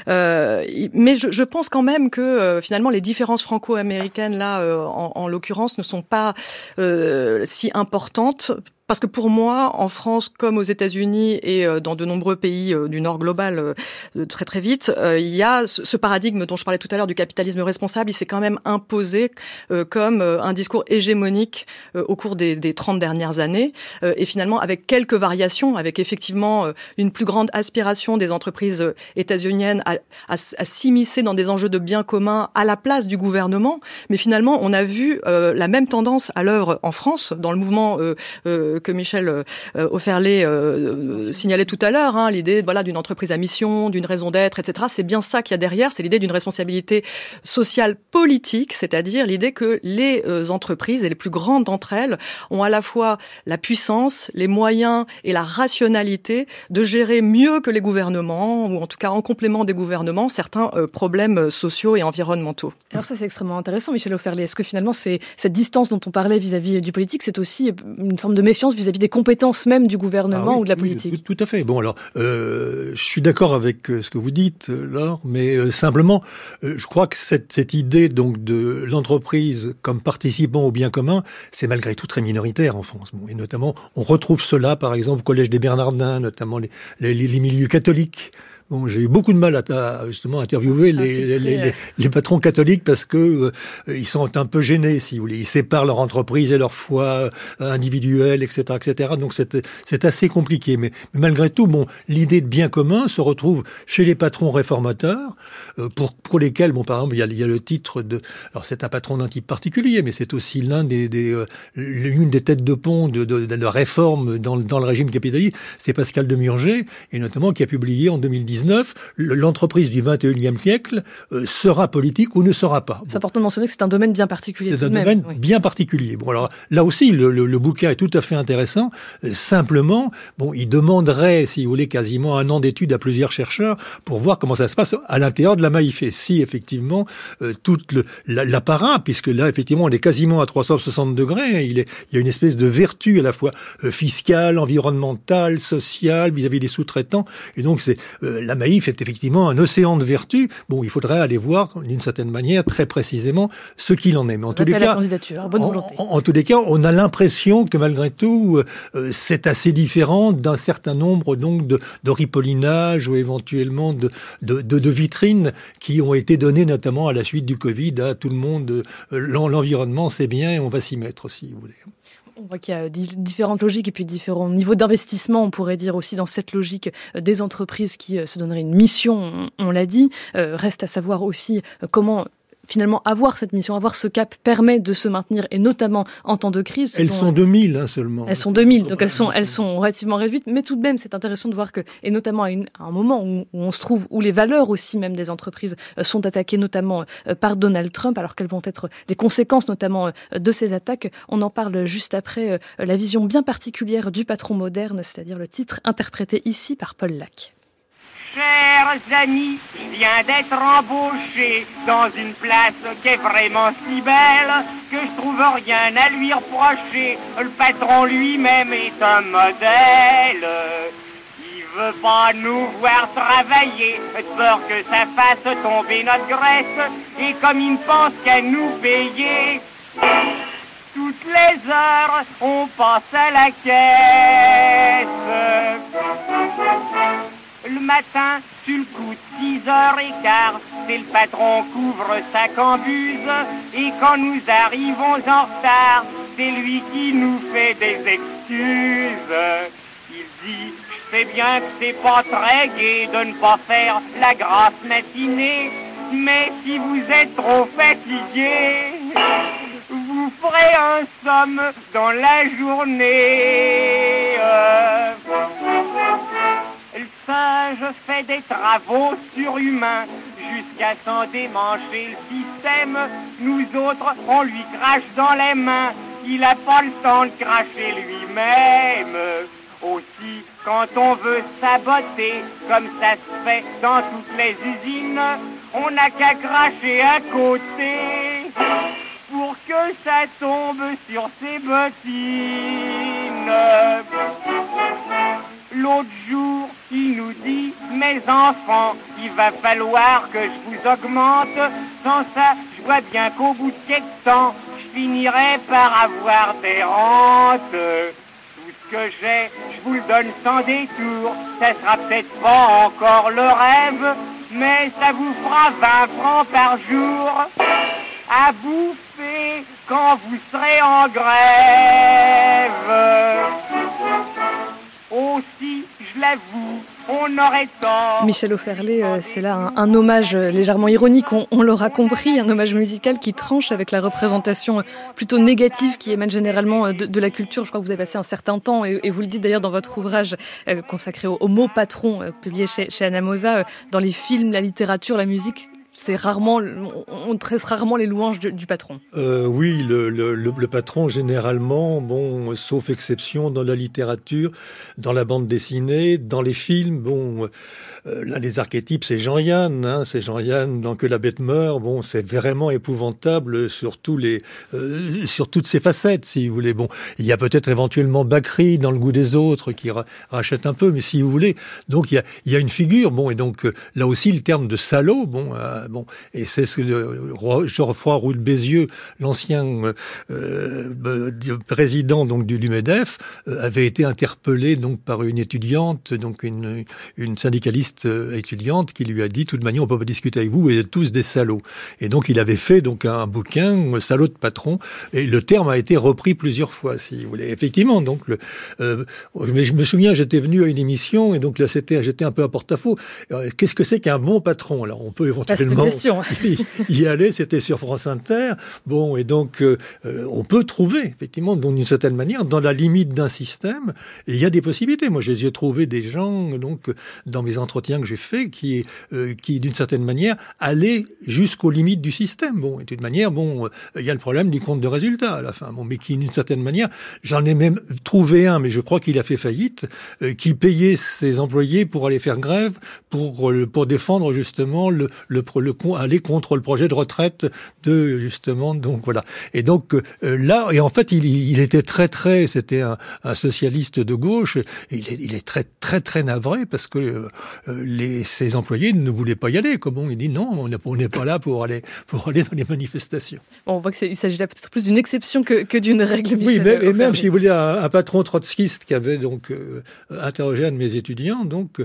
Mais je pense quand même que finalement les différences franco-américaines là, en l'occurrence, ne sont pas si importantes. Parce que pour moi, en France comme aux États-Unis et dans de nombreux pays du Nord global, très très vite, il y a ce paradigme dont je parlais tout à l'heure du capitalisme responsable. Il s'est quand même imposé comme un discours hégémonique au cours des 30 dernières années, et finalement avec quelques variations, avec effectivement une plus grande aspiration des entreprises états-uniennes à s'immiscer dans des enjeux de bien commun à la place du gouvernement. Mais finalement, on a vu la même tendance à l'œuvre en France dans le mouvement que Michel Offerlé signalait tout à l'heure, hein, l'idée d'une entreprise à mission, d'une raison d'être, etc. C'est bien ça qu'il y a derrière, c'est l'idée d'une responsabilité sociale politique, c'est-à-dire l'idée que les entreprises, et les plus grandes d'entre elles, ont à la fois la puissance, les moyens et la rationalité de gérer mieux que les gouvernements, ou en tout cas en complément des gouvernements, certains problèmes sociaux et environnementaux. Alors ça, c'est extrêmement intéressant, Michel Offerlé. Est-ce que finalement, cette distance dont on parlait vis-à-vis du politique, c'est aussi une forme de méfiance vis-à-vis des compétences même du gouvernement ou de la politique? Oui, tout à fait. Bon, alors, je suis d'accord avec ce que vous dites, Laure, mais simplement, je crois que cette idée donc de l'entreprise comme participant au bien commun, c'est malgré tout très minoritaire en France. Bon, et notamment, on retrouve cela, par exemple, au Collège des Bernardins, notamment les milieux catholiques. Bon, j'ai eu beaucoup de mal à justement interviewer les patrons catholiques parce que ils sont un peu gênés, si vous voulez. Ils séparent leur entreprise et leur foi individuelle, etc., etc. Donc c'est assez compliqué. Mais malgré tout, bon, l'idée de bien commun se retrouve chez les patrons réformateurs, pour lesquels, bon, par exemple, il y a le titre de. Alors c'est un patron d'un type particulier, mais c'est aussi l'une des têtes de pont de la réforme dans le régime capitaliste. C'est Pascal Demurger, et notamment qui a publié en 2019 l'entreprise du 21e siècle sera politique ou ne sera pas. C'est important de mentionner que c'est un domaine bien particulier. C'est un domaine bien particulier. Bon, alors là aussi, le bouquin est tout à fait intéressant. Simplement, bon, il demanderait, si vous voulez, quasiment un an d'études à plusieurs chercheurs pour voir comment ça se passe à l'intérieur de la Maïf. Et si effectivement toute l'apparat, puisque là effectivement on est quasiment à 360 degrés, il y a une espèce de vertu à la fois fiscale, environnementale, sociale vis-à-vis des sous-traitants. Et donc c'est la Maïf est effectivement un océan de vertus. Bon, il faudrait aller voir, d'une certaine manière, très précisément, ce qu'il en est. Mais en tous les cas, en tous les cas, on a l'impression que malgré tout, c'est assez différent d'un certain nombre donc de ripollinage ou éventuellement de vitrines qui ont été données notamment à la suite du Covid à tout le monde. L'environnement, c'est bien et on va s'y mettre, si vous voulez. On voit qu'il y a différentes logiques et puis différents niveaux d'investissement, on pourrait dire aussi dans cette logique des entreprises qui se donneraient une mission, on l'a dit. Reste à savoir aussi comment finalement avoir cette mission, avoir ce cap permet de se maintenir, et notamment en temps de crise. Elles sont 2000 seulement. Elles sont 2000, donc elles sont relativement réduites, mais tout de même c'est intéressant de voir que, et notamment à un moment où on se trouve, où les valeurs aussi même des entreprises sont attaquées notamment par Donald Trump, alors quelles vont être les conséquences notamment de ces attaques. On en parle juste après la vision bien particulière du patron moderne, c'est-à-dire le titre interprété ici par Paul Lac. Chers amis, je viens d'être embauché dans une place qui est vraiment si belle que je trouve rien à lui reprocher. Le patron lui-même est un modèle. Il veut pas nous voir travailler, de peur que ça fasse tomber notre graisse. Et comme il ne pense qu'à nous payer, toutes les heures, on passe à la caisse. Le matin, sur le coup de 6h15, c'est le patron couvre sa cambuse. Et quand nous arrivons en retard, c'est lui qui nous fait des excuses. Il dit, je sais bien que c'est pas très gai de ne pas faire la grasse matinée, mais si vous êtes trop fatigué, vous ferez un somme dans la journée. Le singe fait des travaux surhumains jusqu'à s'en démancher le système. Nous autres, on lui crache dans les mains, il a pas le temps de cracher lui-même. Aussi, quand on veut saboter, comme ça se fait dans toutes les usines, on n'a qu'à cracher à côté pour que ça tombe sur ses bottines. L'autre jour, il nous dit, mes enfants, il va falloir que je vous augmente. Sans ça, je vois bien qu'au bout de quelque temps, je finirai par avoir des rentes. Tout ce que j'ai, je vous le donne sans détour. Ça sera peut-être pas encore le rêve, mais ça vous fera 20 francs par jour à bouffer quand vous serez en grève. Aussi, je l'avoue, on aurait tort. Michel Offerlé, c'est là un hommage légèrement ironique, on l'aura compris, un hommage musical qui tranche avec la représentation plutôt négative qui émane généralement de la culture. Je crois que vous avez passé un certain temps, et vous le dites d'ailleurs dans votre ouvrage consacré au mot patron, publié chez Anamosa, dans les films, la littérature, la musique. C'est rarement, on tresse rarement les louanges du patron. Oui, le patron, généralement, bon, sauf exception dans la littérature, dans la bande dessinée, dans les films, bon, l'un des archétypes, c'est Jean-Yann, hein, c'est Jean-Yann dans Que la bête meurt. Bon, c'est vraiment épouvantable sur sur toutes ses facettes, si vous voulez. Bon, il y a peut-être éventuellement Bakri dans Le goût des autres qui rachète un peu, mais si vous voulez. Donc, il y a une figure, bon, et donc, là aussi, le terme de salaud, bon, et c'est ce que Geoffroy Roux de Bézieux, l'ancien président donc du MEDEF, avait été interpellé donc par une étudiante, donc une syndicaliste étudiante qui lui a dit: de toute manière, on peut pas discuter avec vous, vous êtes tous des salauds. Et donc il avait fait donc un bouquin, Salaud de patron, et le terme a été repris plusieurs fois, si vous voulez. Effectivement, donc je me souviens, j'étais venu à une émission et donc là j'étais un peu à porte-à-faux. Qu'est-ce que c'est qu'un bon patron? Alors on peut éventuellement y aller, c'était sur France Inter. Bon, et donc on peut trouver effectivement d'une certaine manière dans la limite d'un système, et il y a des possibilités. Moi j'ai trouvé des gens donc dans mes entretiens que j'ai faits qui d'une certaine manière allaient jusqu'aux limites du système. Bon, et d'une manière, bon, il y a le problème du compte de résultat à la fin. Bon, mais qui d'une certaine manière, j'en ai même trouvé un, mais je crois qu'il a fait faillite, qui payait ses employés pour aller faire grève, pour défendre justement aller contre le projet de retraite de justement, donc voilà. Et donc là, et en fait il était c'était un socialiste de gauche, et il est très navré parce que ses employés ne voulaient pas y aller. Comment il dit non, on n'est pas là pour aller dans les manifestations. Bon, on voit qu'il s'agit là peut-être plus d'une exception que d'une règle, Michel. Oui, et même si vous voulez un patron trotskiste qui avait donc interrogé un de mes étudiants, donc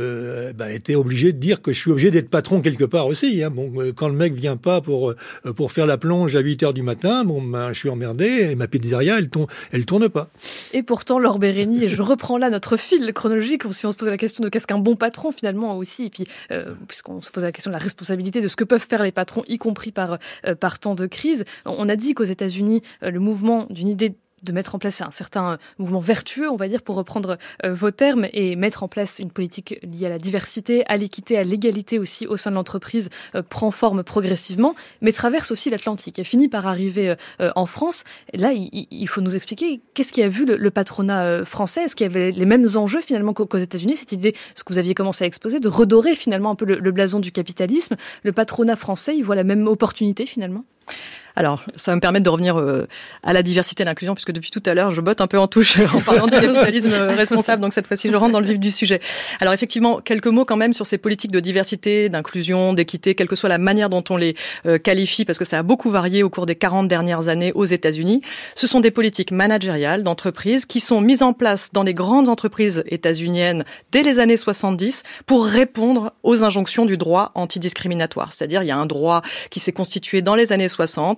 était obligé de dire que je suis obligé d'être patron quelque part aussi. Hein. Bon, quand le mec vient pas pour faire la plonge à 8h du matin, bon, je suis emmerdé et ma pizzeria, elle tourne pas. Et pourtant, Laure Bérény, et je reprends là notre fil chronologique, si on se pose la question de qu'est-ce qu'un bon patron finalement aussi, et puis puisqu'on se pose la question de la responsabilité de ce que peuvent faire les patrons, y compris par temps de crise. On a dit qu'aux États-Unis, le mouvement d'une idée de mettre en place un certain mouvement vertueux, on va dire, pour reprendre vos termes, et mettre en place une politique liée à la diversité, à l'équité, à l'égalité aussi au sein de l'entreprise, prend forme progressivement, mais traverse aussi l'Atlantique et finit par arriver en France. Et là, il faut nous expliquer qu'est-ce qui a vu le patronat français. Est-ce qu'il y avait les mêmes enjeux finalement qu'aux États-Unis, cette idée, ce que vous aviez commencé à exposer, de redorer finalement un peu le blason du capitalisme. Le patronat français, il voit la même opportunité finalement? Alors, ça va me permettre de revenir à la diversité et l'inclusion, puisque depuis tout à l'heure, je botte un peu en touche en parlant du capitalisme responsable. Donc cette fois-ci, je rentre dans le vif du sujet. Alors effectivement, quelques mots quand même sur ces politiques de diversité, d'inclusion, d'équité, quelle que soit la manière dont on les qualifie, parce que ça a beaucoup varié au cours des 40 dernières années aux États-Unis. Ce sont des politiques managériales d'entreprises qui sont mises en place dans les grandes entreprises états-uniennes dès les années 70 pour répondre aux injonctions du droit antidiscriminatoire. C'est-à-dire, il y a un droit qui s'est constitué dans les années 60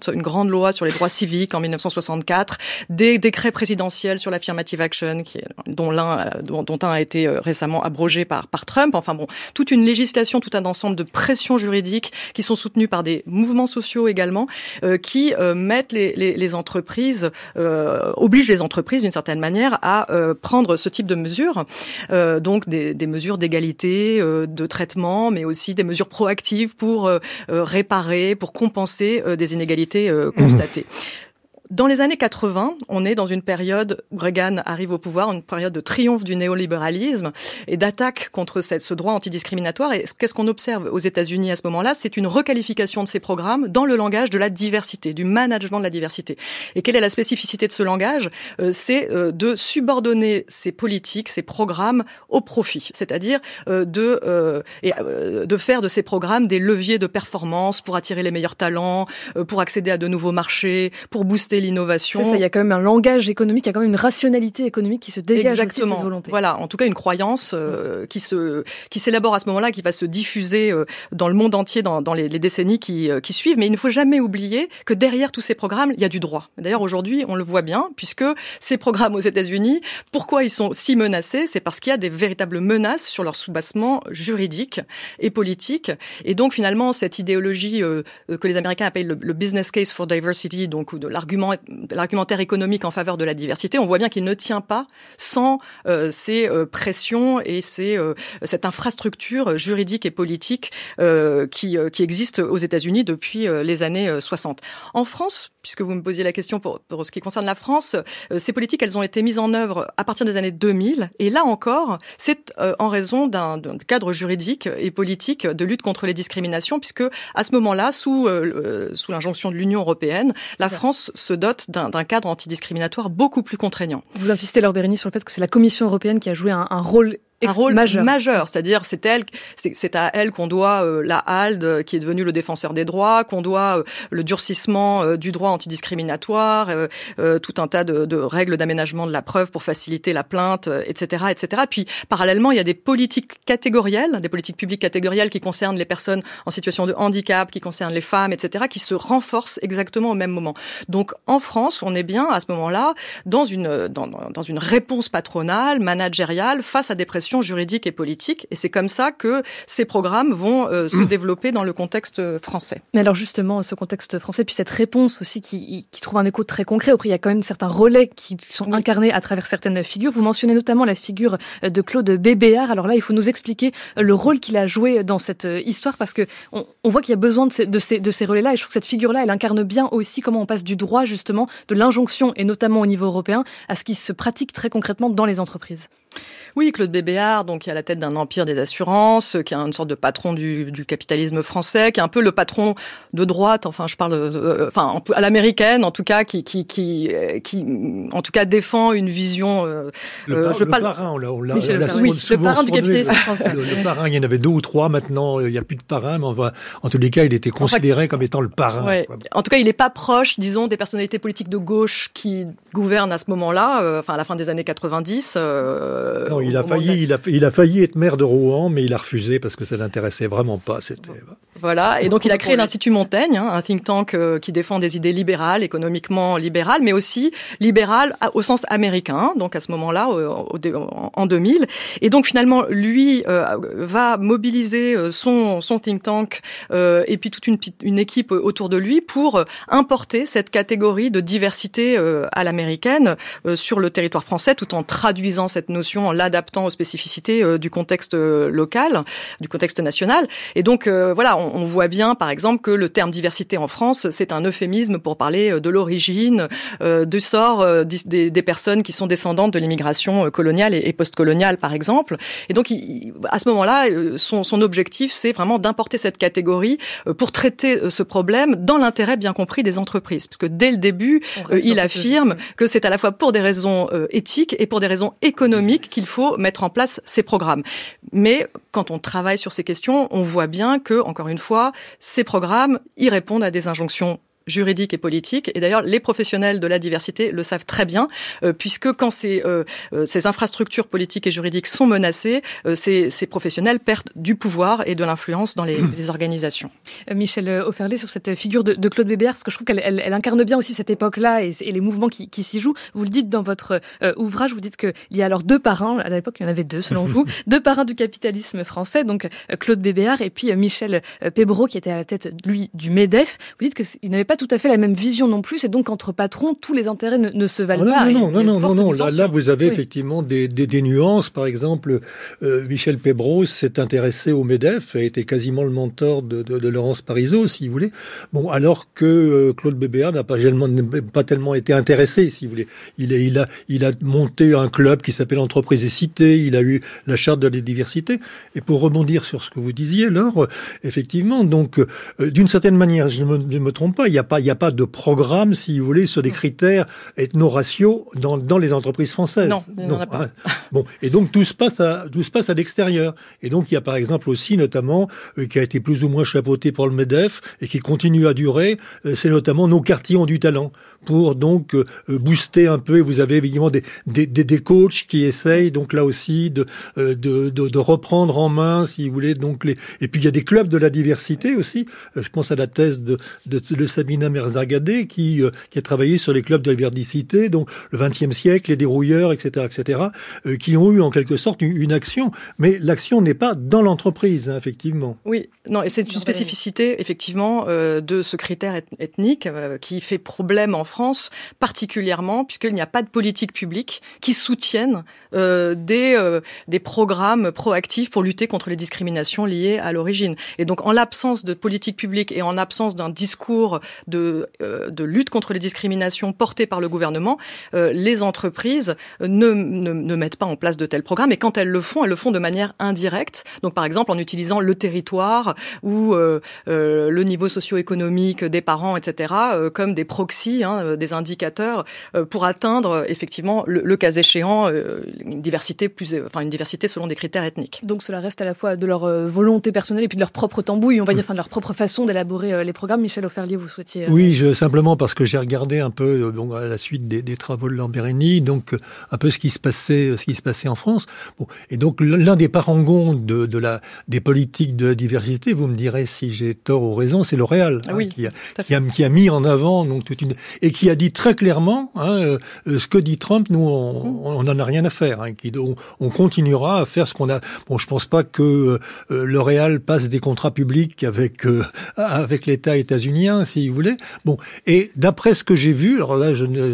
une grande loi sur les droits civiques en 1964, des décrets présidentiels sur l'affirmative action, dont un a été récemment abrogé par Trump. Enfin bon, toute une législation, tout un ensemble de pressions juridiques qui sont soutenues par des mouvements sociaux également, qui mettent les entreprises, obligent les entreprises d'une certaine manière à prendre ce type de mesures, donc des mesures d'égalité, de traitement, mais aussi des mesures proactives pour réparer, pour compenser des inégalités constatées. Dans les années 80, on est dans une période où Reagan arrive au pouvoir, une période de triomphe du néolibéralisme et d'attaque contre ce droit antidiscriminatoire. Et qu'est-ce qu'on observe aux États-Unis à ce moment-là ? C'est une requalification de ces programmes dans le langage de la diversité, du management de la diversité. Et quelle est la spécificité de ce langage ? C'est de subordonner ces politiques, ces programmes au profit, c'est-à-dire de faire de ces programmes des leviers de performance pour attirer les meilleurs talents, pour accéder à de nouveaux marchés, pour booster l'innovation. C'est ça, il y a quand même un langage économique, il y a quand même une rationalité économique qui se dégage aussi de cette volonté. Voilà, en tout cas une croyance qui s'élabore à ce moment-là, qui va se diffuser dans le monde entier dans les décennies qui suivent. Mais il ne faut jamais oublier que derrière tous ces programmes, il y a du droit. D'ailleurs, aujourd'hui, on le voit bien, puisque ces programmes aux États-Unis, pourquoi ils sont si menacés ? C'est parce qu'il y a des véritables menaces sur leur soubassement juridique et politique. Et donc, finalement, cette idéologie que les Américains appellent le business case for diversity, donc de l'argumentaire économique en faveur de la diversité, on voit bien qu'il ne tient pas sans ces pressions et cette infrastructure juridique et politique qui existe aux États-Unis depuis les années 60. En France, puisque vous me posiez la question pour ce qui concerne la France, ces politiques, elles ont été mises en œuvre à partir des années 2000, et là encore, c'est en raison d'un cadre juridique et politique de lutte contre les discriminations, puisque à ce moment-là, sous l'injonction de l'Union européenne, la France se dote d'un cadre antidiscriminatoire beaucoup plus contraignant. Vous insistez, Laure Bérigny, sur le fait que c'est la Commission européenne qui a joué un rôle majeur, c'est-à-dire c'est à elle qu'on doit la HALD qui est devenue le défenseur des droits, qu'on doit le durcissement du droit antidiscriminatoire, tout un tas de règles d'aménagement de la preuve pour faciliter la plainte, etc., etc. Puis parallèlement, il y a des politiques publiques catégorielles qui concernent les personnes en situation de handicap, qui concernent les femmes, etc., qui se renforcent exactement au même moment. Donc en France, on est bien à ce moment-là dans une réponse patronale, managériale face à des pressions juridiques et politiques, et c'est comme ça que ces programmes vont se développer dans le contexte français. Mais alors justement, ce contexte français, puis cette réponse aussi qui trouve un écho très concret, il y a quand même certains relais qui sont incarnés à travers certaines figures. Vous mentionnez notamment la figure de Claude Bébéar. Alors là, il faut nous expliquer le rôle qu'il a joué dans cette histoire, parce que on voit qu'il y a besoin de ces relais-là, et je trouve que cette figure-là, elle incarne bien aussi comment on passe du droit, justement, de l'injonction, et notamment au niveau européen, à ce qui se pratique très concrètement dans les entreprises. Oui, Claude Bébéar, donc qui est à la tête d'un empire des assurances, qui est une sorte de patron du capitalisme français, qui est un peu le patron de droite, enfin je parle à l'américaine en tout cas, qui en tout cas défend une vision le parrain, on l'a le parrain du capitalisme français. Le parrain, il y en avait 2 ou 3, maintenant il n'y a plus de parrain, mais en tous les cas, il était considéré comme étant le parrain. Ouais. En tout cas, il n'est pas proche, disons, des personnalités politiques de gauche qui gouvernent à ce moment-là, à la fin des années 90. Non, il a failli être maire de Rouen, mais il a refusé parce que ça l'intéressait vraiment pas. Voilà, et donc il a créé l'Institut Montaigne, un think tank qui défend des idées libérales, économiquement libérales, mais aussi libérales au sens américain, donc à ce moment-là, en 2000. Et donc finalement, lui va mobiliser son think tank et puis toute une équipe autour de lui pour importer cette catégorie de diversité à l'américaine sur le territoire français, tout en traduisant cette notion, en l'adaptant aux spécificités du contexte local, du contexte national. Et donc on voit bien, par exemple, que le terme diversité en France, c'est un euphémisme pour parler de l'origine, du sort des personnes qui sont descendantes de l'immigration coloniale et postcoloniale, par exemple. Et donc, à ce moment-là, son objectif, c'est vraiment d'importer cette catégorie pour traiter ce problème dans l'intérêt bien compris des entreprises. Parce que dès le début, il affirme que c'est à la fois pour des raisons éthiques et pour des raisons économiques qu'il faut mettre en place ces programmes. Mais quand on travaille sur ces questions, on voit bien que, encore une fois, ces programmes y répondent à des injonctions juridiques et politiques. Et d'ailleurs, les professionnels de la diversité le savent très bien, puisque quand ces infrastructures politiques et juridiques sont menacées, ces professionnels perdent du pouvoir et de l'influence dans les organisations. Michel Offerlé, sur cette figure de Claude Bébéar, parce que je trouve qu'elle incarne bien aussi cette époque-là et les mouvements qui s'y jouent. Vous le dites dans votre ouvrage, vous dites qu'il y a alors deux parrains, à l'époque il y en avait deux selon vous, deux parrains du capitalisme français, donc Claude Bébéar et puis Michel Pébreau qui était à la tête, lui, du MEDEF. Vous dites qu'ils n'avaient pas tout à fait la même vision non plus, et donc entre patrons, tous les intérêts ne se valent pas. Non. Là, vous avez effectivement des nuances. Par exemple, Michel Pébreau s'est intéressé au MEDEF, a été quasiment le mentor de Laurence Parisot, si vous voulez. Bon, alors que Claude Bébéar n'a pas tellement été intéressé, si vous voulez. Il a monté un club qui s'appelle Entreprise et Cité, il a eu la charte de la diversité. Et pour rebondir sur ce que vous disiez, Laure, effectivement, donc, d'une certaine manière, je ne me trompe pas, il n'y a pas de programme, si vous voulez, sur des critères ethno-raciaux dans les entreprises françaises. Non, il n'y en a pas. Bon, et donc tout se passe à l'extérieur. Et donc il y a par exemple aussi, notamment, qui a été plus ou moins chapeauté pour le MEDEF et qui continue à durer, c'est notamment Nos quartiers ont du talent, pour donc booster un peu. Et vous avez évidemment des coachs qui essayent donc là aussi de reprendre en main, si vous voulez, donc et puis il y a des clubs de la diversité aussi. Je pense à la thèse de Sabina Merzagadeh qui a travaillé sur les clubs de la diversité, donc le XXe siècle, les dérouilleurs, etc., qui ont eu en quelque sorte une action. Mais l'action n'est pas dans l'entreprise, hein, effectivement. Oui, non, et c'est une spécificité, effectivement, de ce critère ethnique qui fait problème en France, particulièrement puisqu'il n'y a pas de politique publique qui soutienne des programmes proactifs pour lutter contre les discriminations liées à l'origine. Et donc, en l'absence de politique publique et en absence d'un discours de lutte contre les discriminations porté par le gouvernement, les entreprises ne mettent pas en place de tels programmes. Et quand elles le font de manière indirecte. Donc, par exemple, en utilisant le territoire ou le niveau socio-économique des parents, etc., comme des proxys, des indicateurs pour atteindre effectivement le cas échéant une diversité selon des critères ethniques. Donc cela reste à la fois de leur volonté personnelle et puis de leur propre tambouille, on va dire, de leur propre façon d'élaborer les programmes. Michel Offerlé, vous souhaitiez... Oui, simplement parce que j'ai regardé un peu donc à la suite des travaux de Lambereni, donc un peu ce qui se passait en France. Bon, et donc l'un des parangons des politiques de la diversité, vous me direz si j'ai tort ou raison, c'est L'Oréal, oui, qui a mis en avant donc et qui a dit très clairement ce que dit Trump, nous on n'en a rien à faire, on continuera à faire ce qu'on a. Bon, je pense pas que L'Oréal passe des contrats publics avec l'État états-unien, si vous voulez. Bon, et d'après ce que j'ai vu, alors là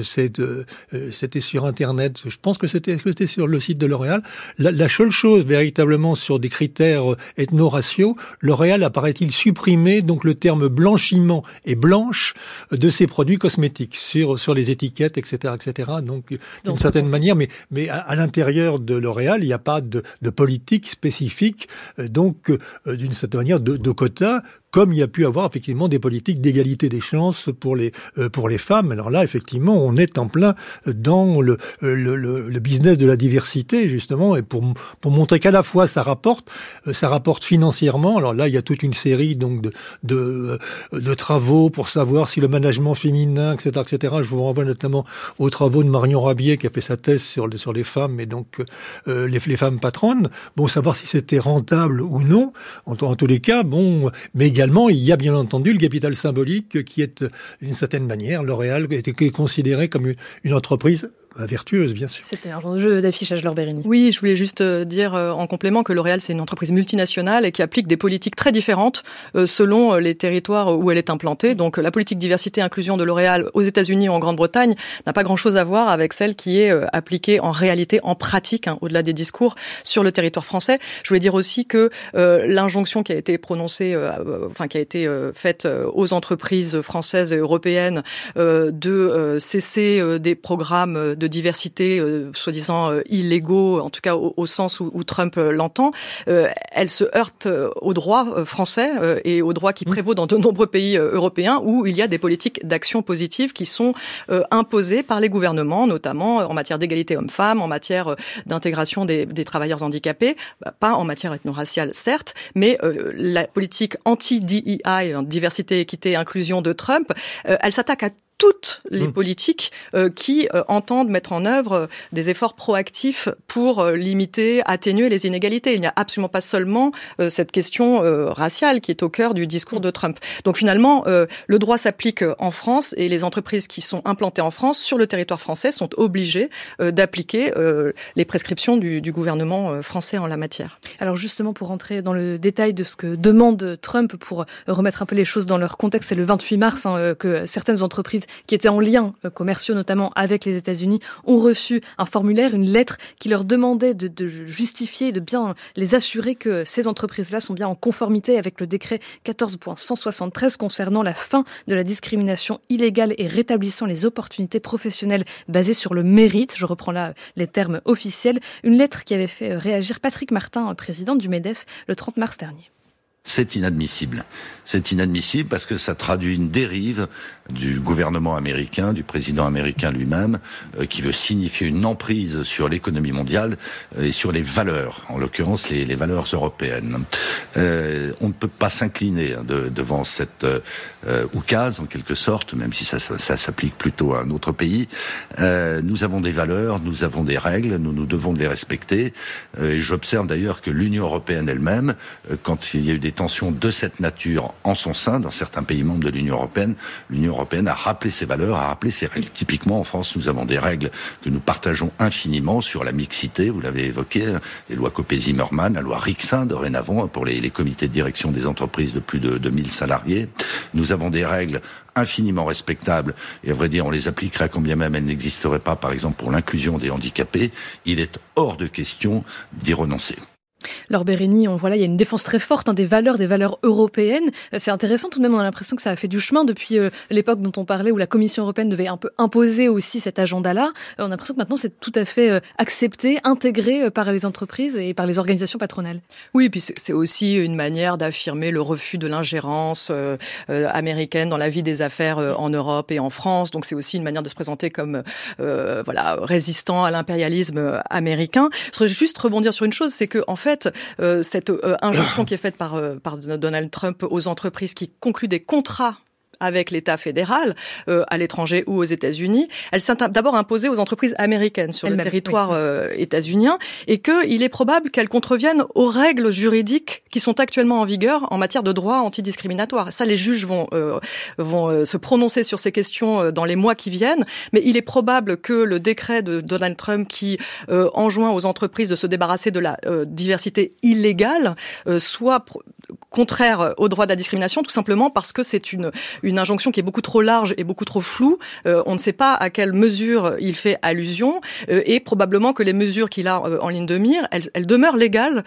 c'était sur Internet, je pense que c'était sur le site de L'Oréal, la seule chose véritablement sur des critères ethno-raciaux, L'Oréal a, paraît-il, supprimé donc le terme blanchiment et blanche de ses produits cosmétiques sur les étiquettes, etc. Donc d'une certaine manière, mais à l'intérieur de L'Oréal, il n'y a pas de politique spécifique, donc d'une certaine manière de quotas, comme il y a pu avoir effectivement des politiques d'égalité des chances pour les femmes. Alors là, effectivement, on est en plein dans le business de la diversité, justement, et pour montrer qu'à la fois ça rapporte financièrement. Alors là, il y a toute une série donc de travaux pour savoir si le management féminin, etc. Je vous renvoie notamment aux travaux de Marion Rabier qui a fait sa thèse sur les femmes et donc les femmes patronnes. Bon, savoir si c'était rentable ou non. En tous les cas, bon, mais également, il y a bien entendu le capital symbolique qui est, d'une certaine manière, L'Oréal qui est considéré comme une entreprise vertueuse, bien sûr. C'était un genre de jeu d'affichage, Laure Bérigny. Oui, je voulais juste dire en complément que L'Oréal, c'est une entreprise multinationale et qui applique des politiques très différentes selon les territoires où elle est implantée. Donc la politique diversité et inclusion de L'Oréal aux États-Unis ou en Grande-Bretagne n'a pas grand-chose à voir avec celle qui est appliquée en réalité, en pratique, au-delà des discours, sur le territoire français. Je voulais dire aussi que l'injonction qui a été prononcée, qui a été faite aux entreprises françaises et européennes de cesser des programmes de diversité, soi-disant illégaux, en tout cas au sens où Trump l'entend, elle se heurte au droit français et au droit qui prévaut dans de nombreux pays européens où il y a des politiques d'action positive qui sont imposées par les gouvernements, notamment en matière d'égalité hommes-femmes, en matière d'intégration des travailleurs handicapés, pas en matière ethno-raciale certes, mais la politique anti-DEI, diversité, équité, inclusion de Trump, elle s'attaque à toutes les politiques qui entendent mettre en œuvre des efforts proactifs pour limiter, atténuer les inégalités. Il n'y a absolument pas seulement cette question raciale qui est au cœur du discours de Trump. Donc finalement, le droit s'applique en France et les entreprises qui sont implantées en France, sur le territoire français, sont obligées d'appliquer les prescriptions du gouvernement français en la matière. Alors justement, pour rentrer dans le détail de ce que demande Trump pour remettre un peu les choses dans leur contexte, c'est le 28 mars que certaines entreprises qui étaient en lien commerciaux notamment avec les États-Unis ont reçu un formulaire, une lettre qui leur demandait de justifier, de bien les assurer que ces entreprises-là sont bien en conformité avec le décret 14.173 concernant la fin de la discrimination illégale et rétablissant les opportunités professionnelles basées sur le mérite. Je reprends là les termes officiels. Une lettre qui avait fait réagir Patrick Martin, président du MEDEF, le 30 mars dernier. C'est inadmissible. C'est inadmissible parce que ça traduit une dérive du gouvernement américain, du président américain lui-même, qui veut signifier une emprise sur l'économie mondiale et sur les valeurs, en l'occurrence les valeurs européennes. On ne peut pas s'incliner devant cette oukase, en quelque sorte, même si ça s'applique plutôt à un autre pays. Nous avons des valeurs, nous avons des règles, nous devons les respecter. Et j'observe d'ailleurs que l'Union européenne elle-même, quand il y a eu des tensions de cette nature en son sein, dans certains pays membres de l'Union européenne a rappelé ses valeurs, a rappelé ses règles. Typiquement, en France, nous avons des règles que nous partageons infiniment sur la mixité, vous l'avez évoqué, les lois Copé-Zimmermann, la loi Rixin, dorénavant, pour les comités de direction des entreprises de plus de 1000 salariés. Nous avons des règles infiniment respectables, et à vrai dire, on les appliquerait quand bien même elles n'existeraient pas, par exemple, pour l'inclusion des handicapés. Il est hors de question d'y renoncer. Laure Bérény, on voit là, il y a une défense très forte des valeurs européennes. C'est intéressant tout de même, on a l'impression que ça a fait du chemin depuis l'époque dont on parlait où la Commission européenne devait un peu imposer aussi cet agenda-là. On a l'impression que maintenant c'est tout à fait accepté, intégré par les entreprises et par les organisations patronales. Oui, puis c'est aussi une manière d'affirmer le refus de l'ingérence américaine dans la vie des affaires en Europe et en France. Donc c'est aussi une manière de se présenter comme résistant à l'impérialisme américain. Je voudrais juste rebondir sur une chose, c'est que en fait cette injonction qui est faite par Donald Trump aux entreprises qui concluent des contrats avec l'État fédéral, à l'étranger ou aux États-Unis, elle s'est d'abord imposée aux entreprises américaines sur le territoire états-unien, et qu'il est probable qu'elles contreviennent aux règles juridiques qui sont actuellement en vigueur en matière de droit antidiscriminatoire. Ça, les juges vont se prononcer sur ces questions dans les mois qui viennent, mais il est probable que le décret de Donald Trump qui enjoint aux entreprises de se débarrasser de la diversité illégale soit contraire au droit de la discrimination, tout simplement parce que c'est une injonction qui est beaucoup trop large et beaucoup trop floue. On ne sait pas à quelle mesure il fait allusion, et probablement que les mesures qu'il a en ligne de mire, elles demeurent légales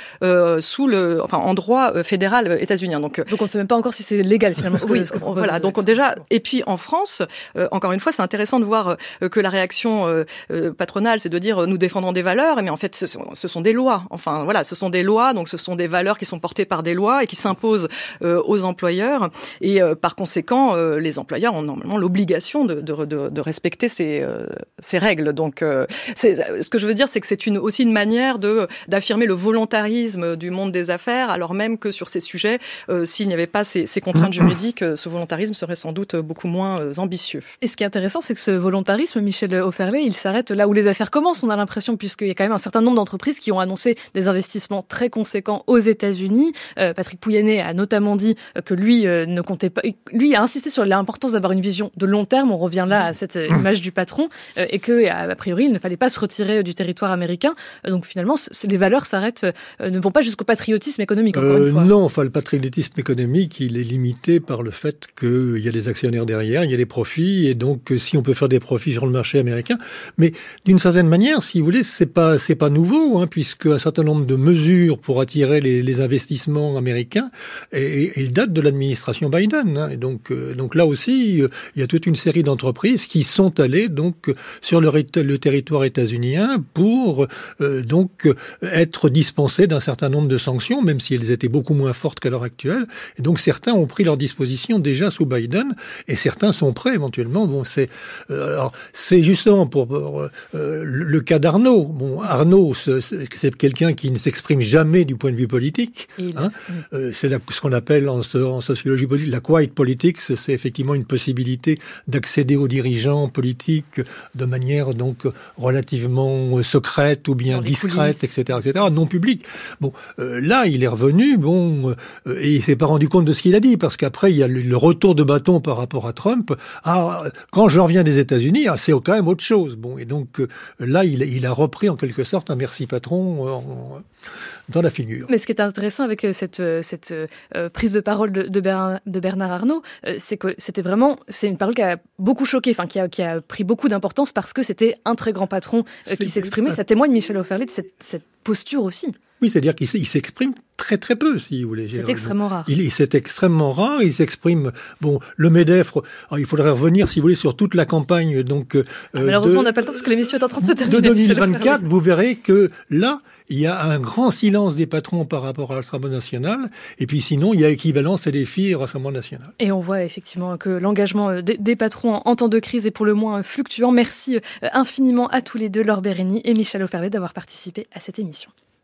en droit fédéral états-unien. Donc on ne sait même pas encore si c'est légal finalement. Voilà. Donc déjà, et puis en France, encore une fois, c'est intéressant de voir que la réaction patronale, c'est de dire nous défendons des valeurs, mais en fait, ce sont des lois. Enfin voilà, ce sont des lois, donc ce sont des valeurs qui sont portées par des lois et qui s'imposent aux employeurs, et par conséquent les employeurs ont normalement l'obligation de respecter ces règles. Donc ce que je veux dire, c'est que c'est aussi une manière d'affirmer le volontarisme du monde des affaires, alors même que sur ces sujets, s'il n'y avait pas ces contraintes juridiques, ce volontarisme serait sans doute beaucoup moins ambitieux. Et ce qui est intéressant, c'est que ce volontarisme, Michel Offerlé, il s'arrête là où les affaires commencent, on a l'impression, puisqu'il y a quand même un certain nombre d'entreprises qui ont annoncé des investissements très conséquents aux États-Unis. Patrick Pouyanné a notamment dit que lui ne comptait pas. Lui a insisté sur l'importance d'avoir une vision de long terme. On revient là à cette image du patron, et que a priori il ne fallait pas se retirer du territoire américain. Donc finalement, les valeurs ne vont pas jusqu'au patriotisme économique. Encore une fois. Non, enfin le patriotisme économique, il est limité par le fait qu'il y a des actionnaires derrière, il y a des profits, et donc si on peut faire des profits sur le marché américain, mais d'une certaine manière, si vous voulez, c'est pas nouveau, puisque un certain nombre de mesures pour attirer les investissements américains, et ils datent de l'administration Biden, et donc Donc là aussi, il y a toute une série d'entreprises qui sont allées donc sur le territoire états-unien pour donc être dispensées d'un certain nombre de sanctions, même si elles étaient beaucoup moins fortes qu'à l'heure actuelle. Et donc certains ont pris leur disposition déjà sous Biden, et certains sont prêts éventuellement. Bon, c'est justement pour le cas d'Arnaud. Bon, Arnaud, c'est quelqu'un qui ne s'exprime jamais du point de vue politique. C'est ce qu'on appelle en sociologie politique la quiet politics. C'est effectivement une possibilité d'accéder aux dirigeants politiques de manière donc relativement secrète ou bien discrète, etc., non publique. Bon, là, il est revenu, et il s'est pas rendu compte de ce qu'il a dit, parce qu'après, il y a le retour de bâton par rapport à Trump. Quand je reviens des États-Unis, c'est quand même autre chose. Bon, et donc là, il a repris en quelque sorte un merci patron dans la figure. Mais ce qui est intéressant avec cette prise de parole de Bernard Arnault, c'est que c'est une parole qui a beaucoup choqué, qui a pris beaucoup d'importance parce que c'était un très grand patron qui s'exprimait. Ça témoigne, Michel Auferlet, de cette posture aussi. Oui, c'est-à-dire qu'il s'exprime très très peu, si vous voulez. C'est extrêmement rare. C'est extrêmement rare. Il s'exprime. Bon, le MEDEF. Il faudrait revenir, si vous voulez, sur toute la campagne. Donc, malheureusement, on n'a pas le temps parce que l'émission est en train de se terminer. De 2024, vous verrez que là, il y a un grand silence des patrons par rapport à l'Assemblée nationale. Et puis sinon, il y a équivalence et défi à l'Assemblée nationale. Et on voit effectivement que l'engagement des patrons en temps de crise est pour le moins fluctuant. Merci infiniment à tous les deux, Laure Bérény et Michel Auferlet, d'avoir participé à cette émission.